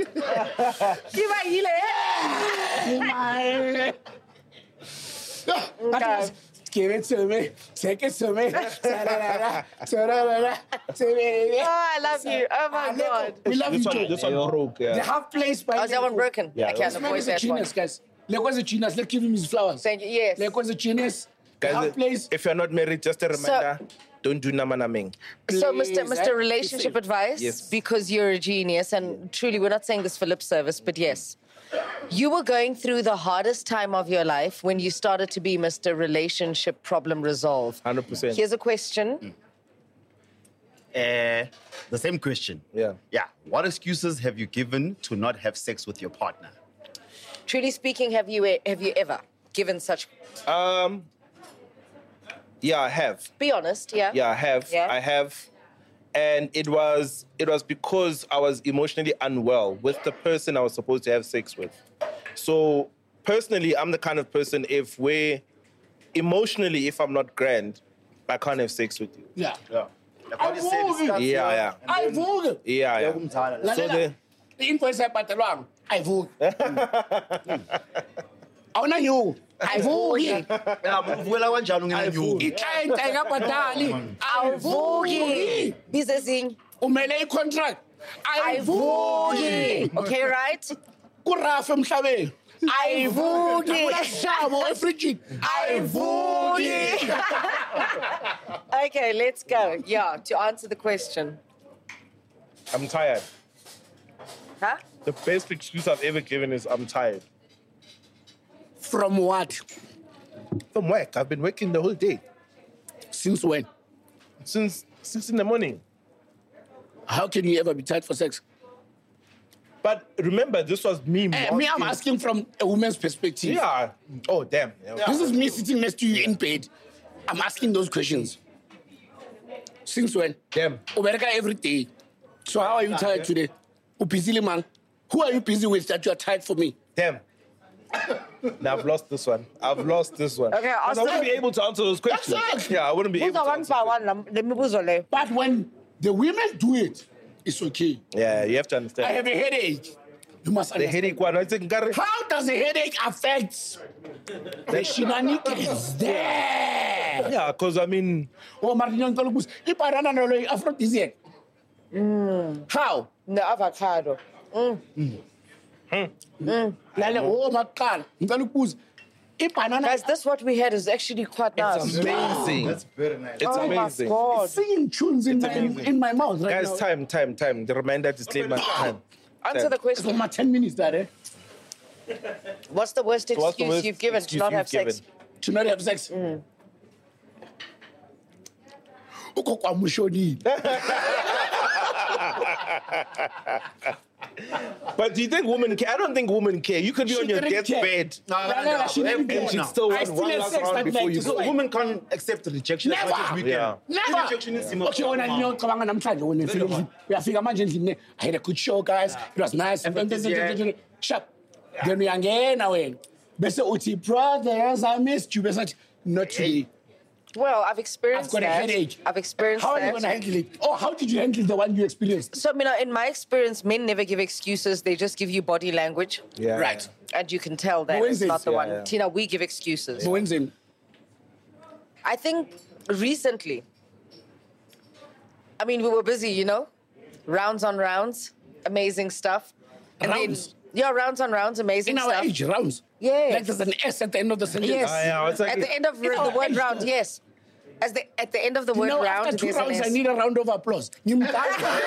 Give it to me. Take it to me. Oh, I love you. Oh my God. We love you, Joe. This one broke. Yeah. They have place by Oh, is that one broken? Yeah, I can't This man avoid is a that one. genius, guys. Leko's a genius. Let's give him his flowers. Thank you. Yes. Leko's a genius. They Guys, have place. if you're not married, just a reminder, don't do nama naming. So, Please, Mr. Relationship be advice, Yes. because you're a genius, and truly, we're not saying this for lip service, but yes. You were going through the hardest time of your life when you started to be Mr. Relationship Problem Resolve. 100%. Here's a question. The same question. Yeah. Yeah. What excuses have you given to not have sex with your partner? Truly speaking, have you ever given such? Yeah, I have. Be honest, yeah. Yeah, I have. Yeah. I have. And it was because I was emotionally unwell with the person I was supposed to have sex with. So personally, I'm the kind of person if I'm not grand, I can't have sex with you. Yeah. Like what you said, it starts Yeah. I vote. Yeah. So The invoice I bought along. I vote. Awuna nyuku. Ayivuki. Yeah, mvukela kanjani ungenyuki? I-client ayikabhadali. Ayivuki. Bizezing. Umele i-contract. Ayivuki. Okay, right? Kurafa emhlabeni. Ayivuki. Kulashabo efrijini. Ayivuki. Okay, let's go. Yeah, to answer the question. I'm tired. Huh? The best excuse I've ever given is I'm tired. From what? From work. I've been working the whole day. Since when? Since 6 in the morning. How can you ever be tired for sex? But remember, this was me. Me, I'm asking from a woman's perspective. Yeah. Oh, damn. Yeah. This is me sitting next to you in bed. I'm asking those questions. Since when? Damn. Ubereka every day. So how are you tired today? Busy man. Who are you busy with that you are tired for me? Damn. Now I've lost this one. I've lost this one. Okay, 'Cause I wouldn't be able to answer those questions. Exactly. Yeah, I wouldn't be able to answer. Let me buzo le. But when the women do it, it's okay. Yeah, you have to I understand. have a headache. You must The understand. headache one. I think How does a headache affect the shenanigans there? yeah, because I mean, Oh, Martin Tolobus, iparana no lo aphrodisiac. How? The avocado. Lale, oh, Makal, Tolobus, ipanana. Guys, this what we had is actually quite nice. it's amazing. That's very nice. It's Oh amazing. my God. Singing tunes in my mouth right Guys, now. time. The reminder disclaimer. Time. Answer the It's question. for my 10 minutes there, eh? What's the worst What's the excuse worst you've given to excuse not you've have sex? given? To not have sex. Uko kwa mushoni. But do you think women care? I don't think women care. You could be She on your didn't care. deathbed. No, she didn't And she'd care. still I want still one had last sex round that before night. you So go. Women can't accept rejection as much as we can. Yeah. Never. Rejection is similar. Okay, when I know cabanga namhlanje when we are fika manje endlini I had a good show guys. It was nice. Sharp. Then we angena wena. Bese uthi brothers I missed you. Bese not today. Well, I've experienced I've got a that. headache. I've experienced How are you that. going to handle it? Oh, how did you handle the one you experienced? So, in my experience, men never give excuses. They just give you body language. Yeah. Right. And you can tell that But it's when's not this? the Yeah, one. yeah. Tina, we give excuses. Wednesday. I think recently, we were busy, rounds on rounds, amazing stuff. And Rounds? rounds on rounds, amazing In our stuff. age, rounds. Yes. Like there's an S at the end of the sentence. Yes. yeah, it's like- At the end of In our the word age, round, though. yes. At the end of the You word know, round, after 2 there's an rounds, I S. need a round of applause. Ngimdala.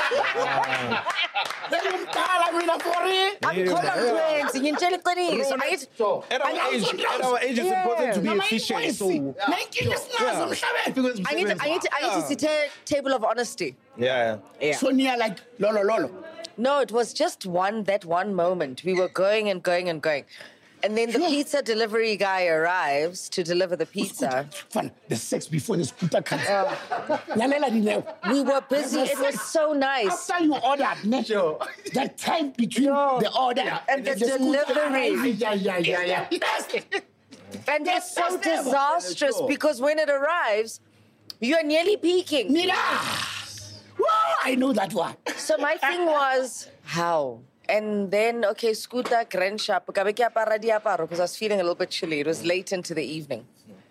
Ngimdala mina for it. I'm confident. Ngiyintshela iqiniso. Angithi- At our age, it's important to be Noma efficient. So, invoice. Nayinkinga esinazo emhlabeni. I need to table of honesty. yeah. So near like lolo. No, it was just that one moment. We were going and going and going. And then the pizza delivery guy arrives to deliver the pizza. Fun. The sex before the scooter comes. Lalela Dineo. We were busy. It was so nice. After you ordered, that time between the order And the scooter delivery. arriving. Yeah. And it's so That's never- disastrous because when it arrives, you're nearly peaking. Mira. Whoa, I know that one. So my thing was, how? And then, okay, scooter, grand shop, because I was feeling a little bit chilly. It was late into the evening.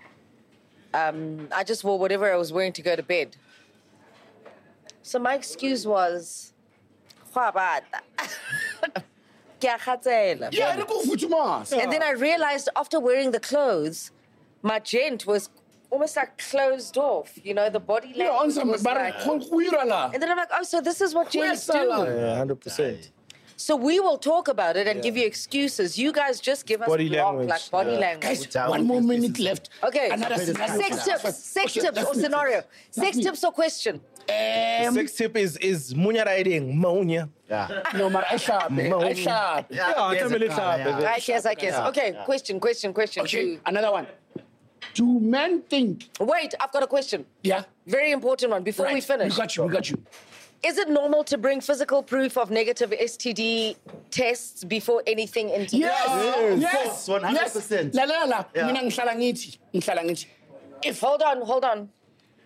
I just wore whatever I was wearing to go to bed. So my excuse was, "Khwa bata." Ke a kgathela. Yeah, look who Futumas. And then I realized after wearing the clothes, my gent was almost like closed off. The body Yeah, on language some was like... bar. And then I'm like, oh, so this is what gents do. Yeah, 100%. So we will talk about it and give you excuses. You guys just give us Body block, language. like body language. Guys, 1 more minute left. Okay, Another scenario. sex tips or scenario. Sex tips or question. Sex tip is munya riding, munya. No, man, I sharp. Yeah, tell me later. I guess. Okay, question. Okay, another one. Do men think? Wait, I've got a question. Yeah. Very important one before we Right. finish. We got you. Is it normal to bring physical proof of negative STD tests before anything into Yes. 100%. La. Yeah. Mina ngihlala ngithi. Hold on.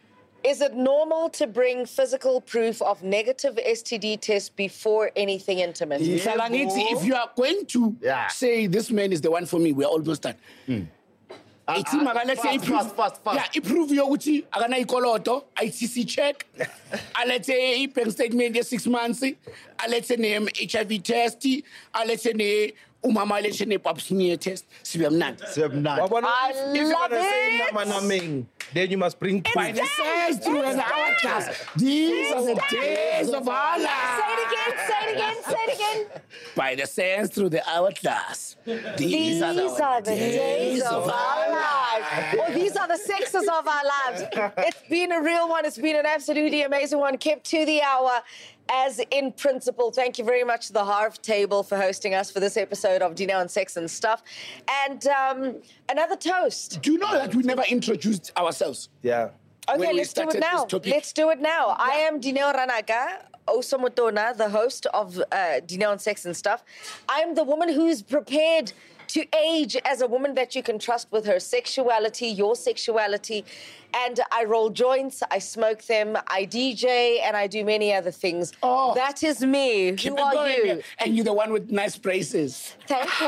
Is it normal to bring physical proof of negative STD test before anything intimate? Ngihlala ngithi, if you are going to say this man is the one for me, we are almost done. Ithi makalethe fast. Yeah, iprove yokuthi akana ikoloto, ITC check. Alethe i-bank statement ye-6 months. Alethe ne-HIV test. Alethe ne umama alethe ne-pap smear test. Sibe mnandi. I If you're love gonna say it. namanaming, then you must bring By the sense through the hourglass. These are the days of our lives. Say it again. By the sense through the hourglass. These are the days of our lives. Or these are the sexes of our lives. It's been a real one. It's been an absolutely amazing one. Kept to the hour. As in principle, thank you very much to the Harv Table for hosting us for this episode of Dineo on Sex and Stuff. And another toast. Do you know that we never introduced ourselves? Yeah. Okay, When we let's do it started now. this topic. Let's do it now. I am Dineo Ranaka Osomotona, the host of Dineo on Sex and Stuff. I'm the woman who's prepared to age as a woman that you can trust with her sexuality, your sexuality. And I roll joints, I smoke them, I DJ, and I do many other things. Oh. That is me. Keep Who it are going. you? And you're the one with nice braces. Thank you.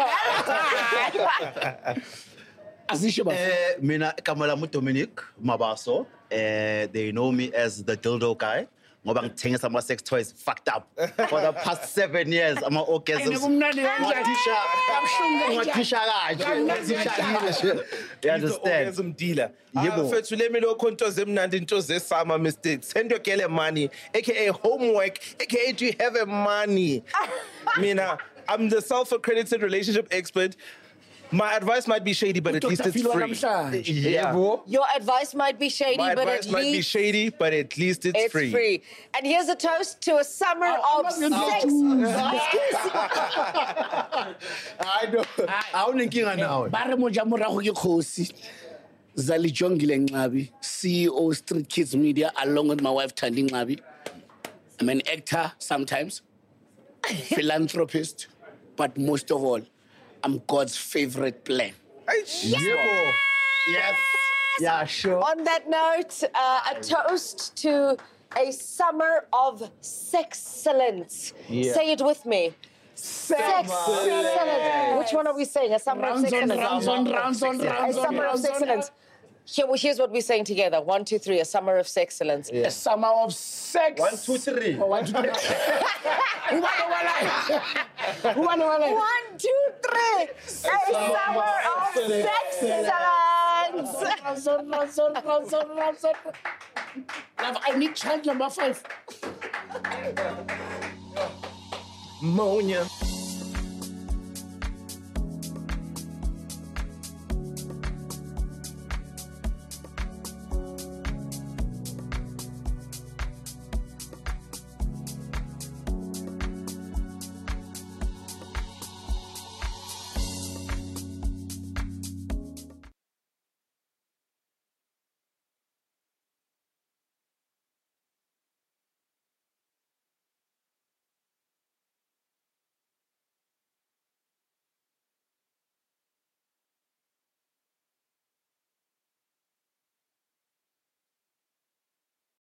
Azisho bafo. Mina igama lami Dominic Mabaso. They know me as the dildo guy. Ngoba ngithengisa ama-sex toys fucked up for the past 7 years. Ama-orgasms. Kumnandi kanjani? Ungathisha kahle. You understand? Orgasm dealer. Yebo. Fethu lemi lokho into zemnandi into zesama mistake. Send your girl money, aka homework, aka do you have a money? Mina, I'm the self-accredited relationship expert. My advice might be shady, but at least it's free. Yebo. Your advice might be shady, My but advice at might be least shady, but at least it's free. And here's a toast to a summer of sex. I know. Awunenkinga nawe. Bare moja morago ke kgosi. Zali Jongile Nxabi, CEO Street Kids Media, along with my wife Thandi Nxabi. I'm an actor sometimes, philanthropist, but most of all, I'm God's favorite plan. Yebo. Yes. Yeah, sure. On that note, a toast to a summer of sexcellence. Say it with me. Sexcellence. Which one are we saying? A summer of sexcellence. A summer of sexcellence. Here's what we're saying together. 1, 2, 3. A summer of sexcellence. A summer of sex. 1, 2, 3. 1, 2, 3. 1, 2, 3. A summer of sexcellence. I need child number 5. Monia.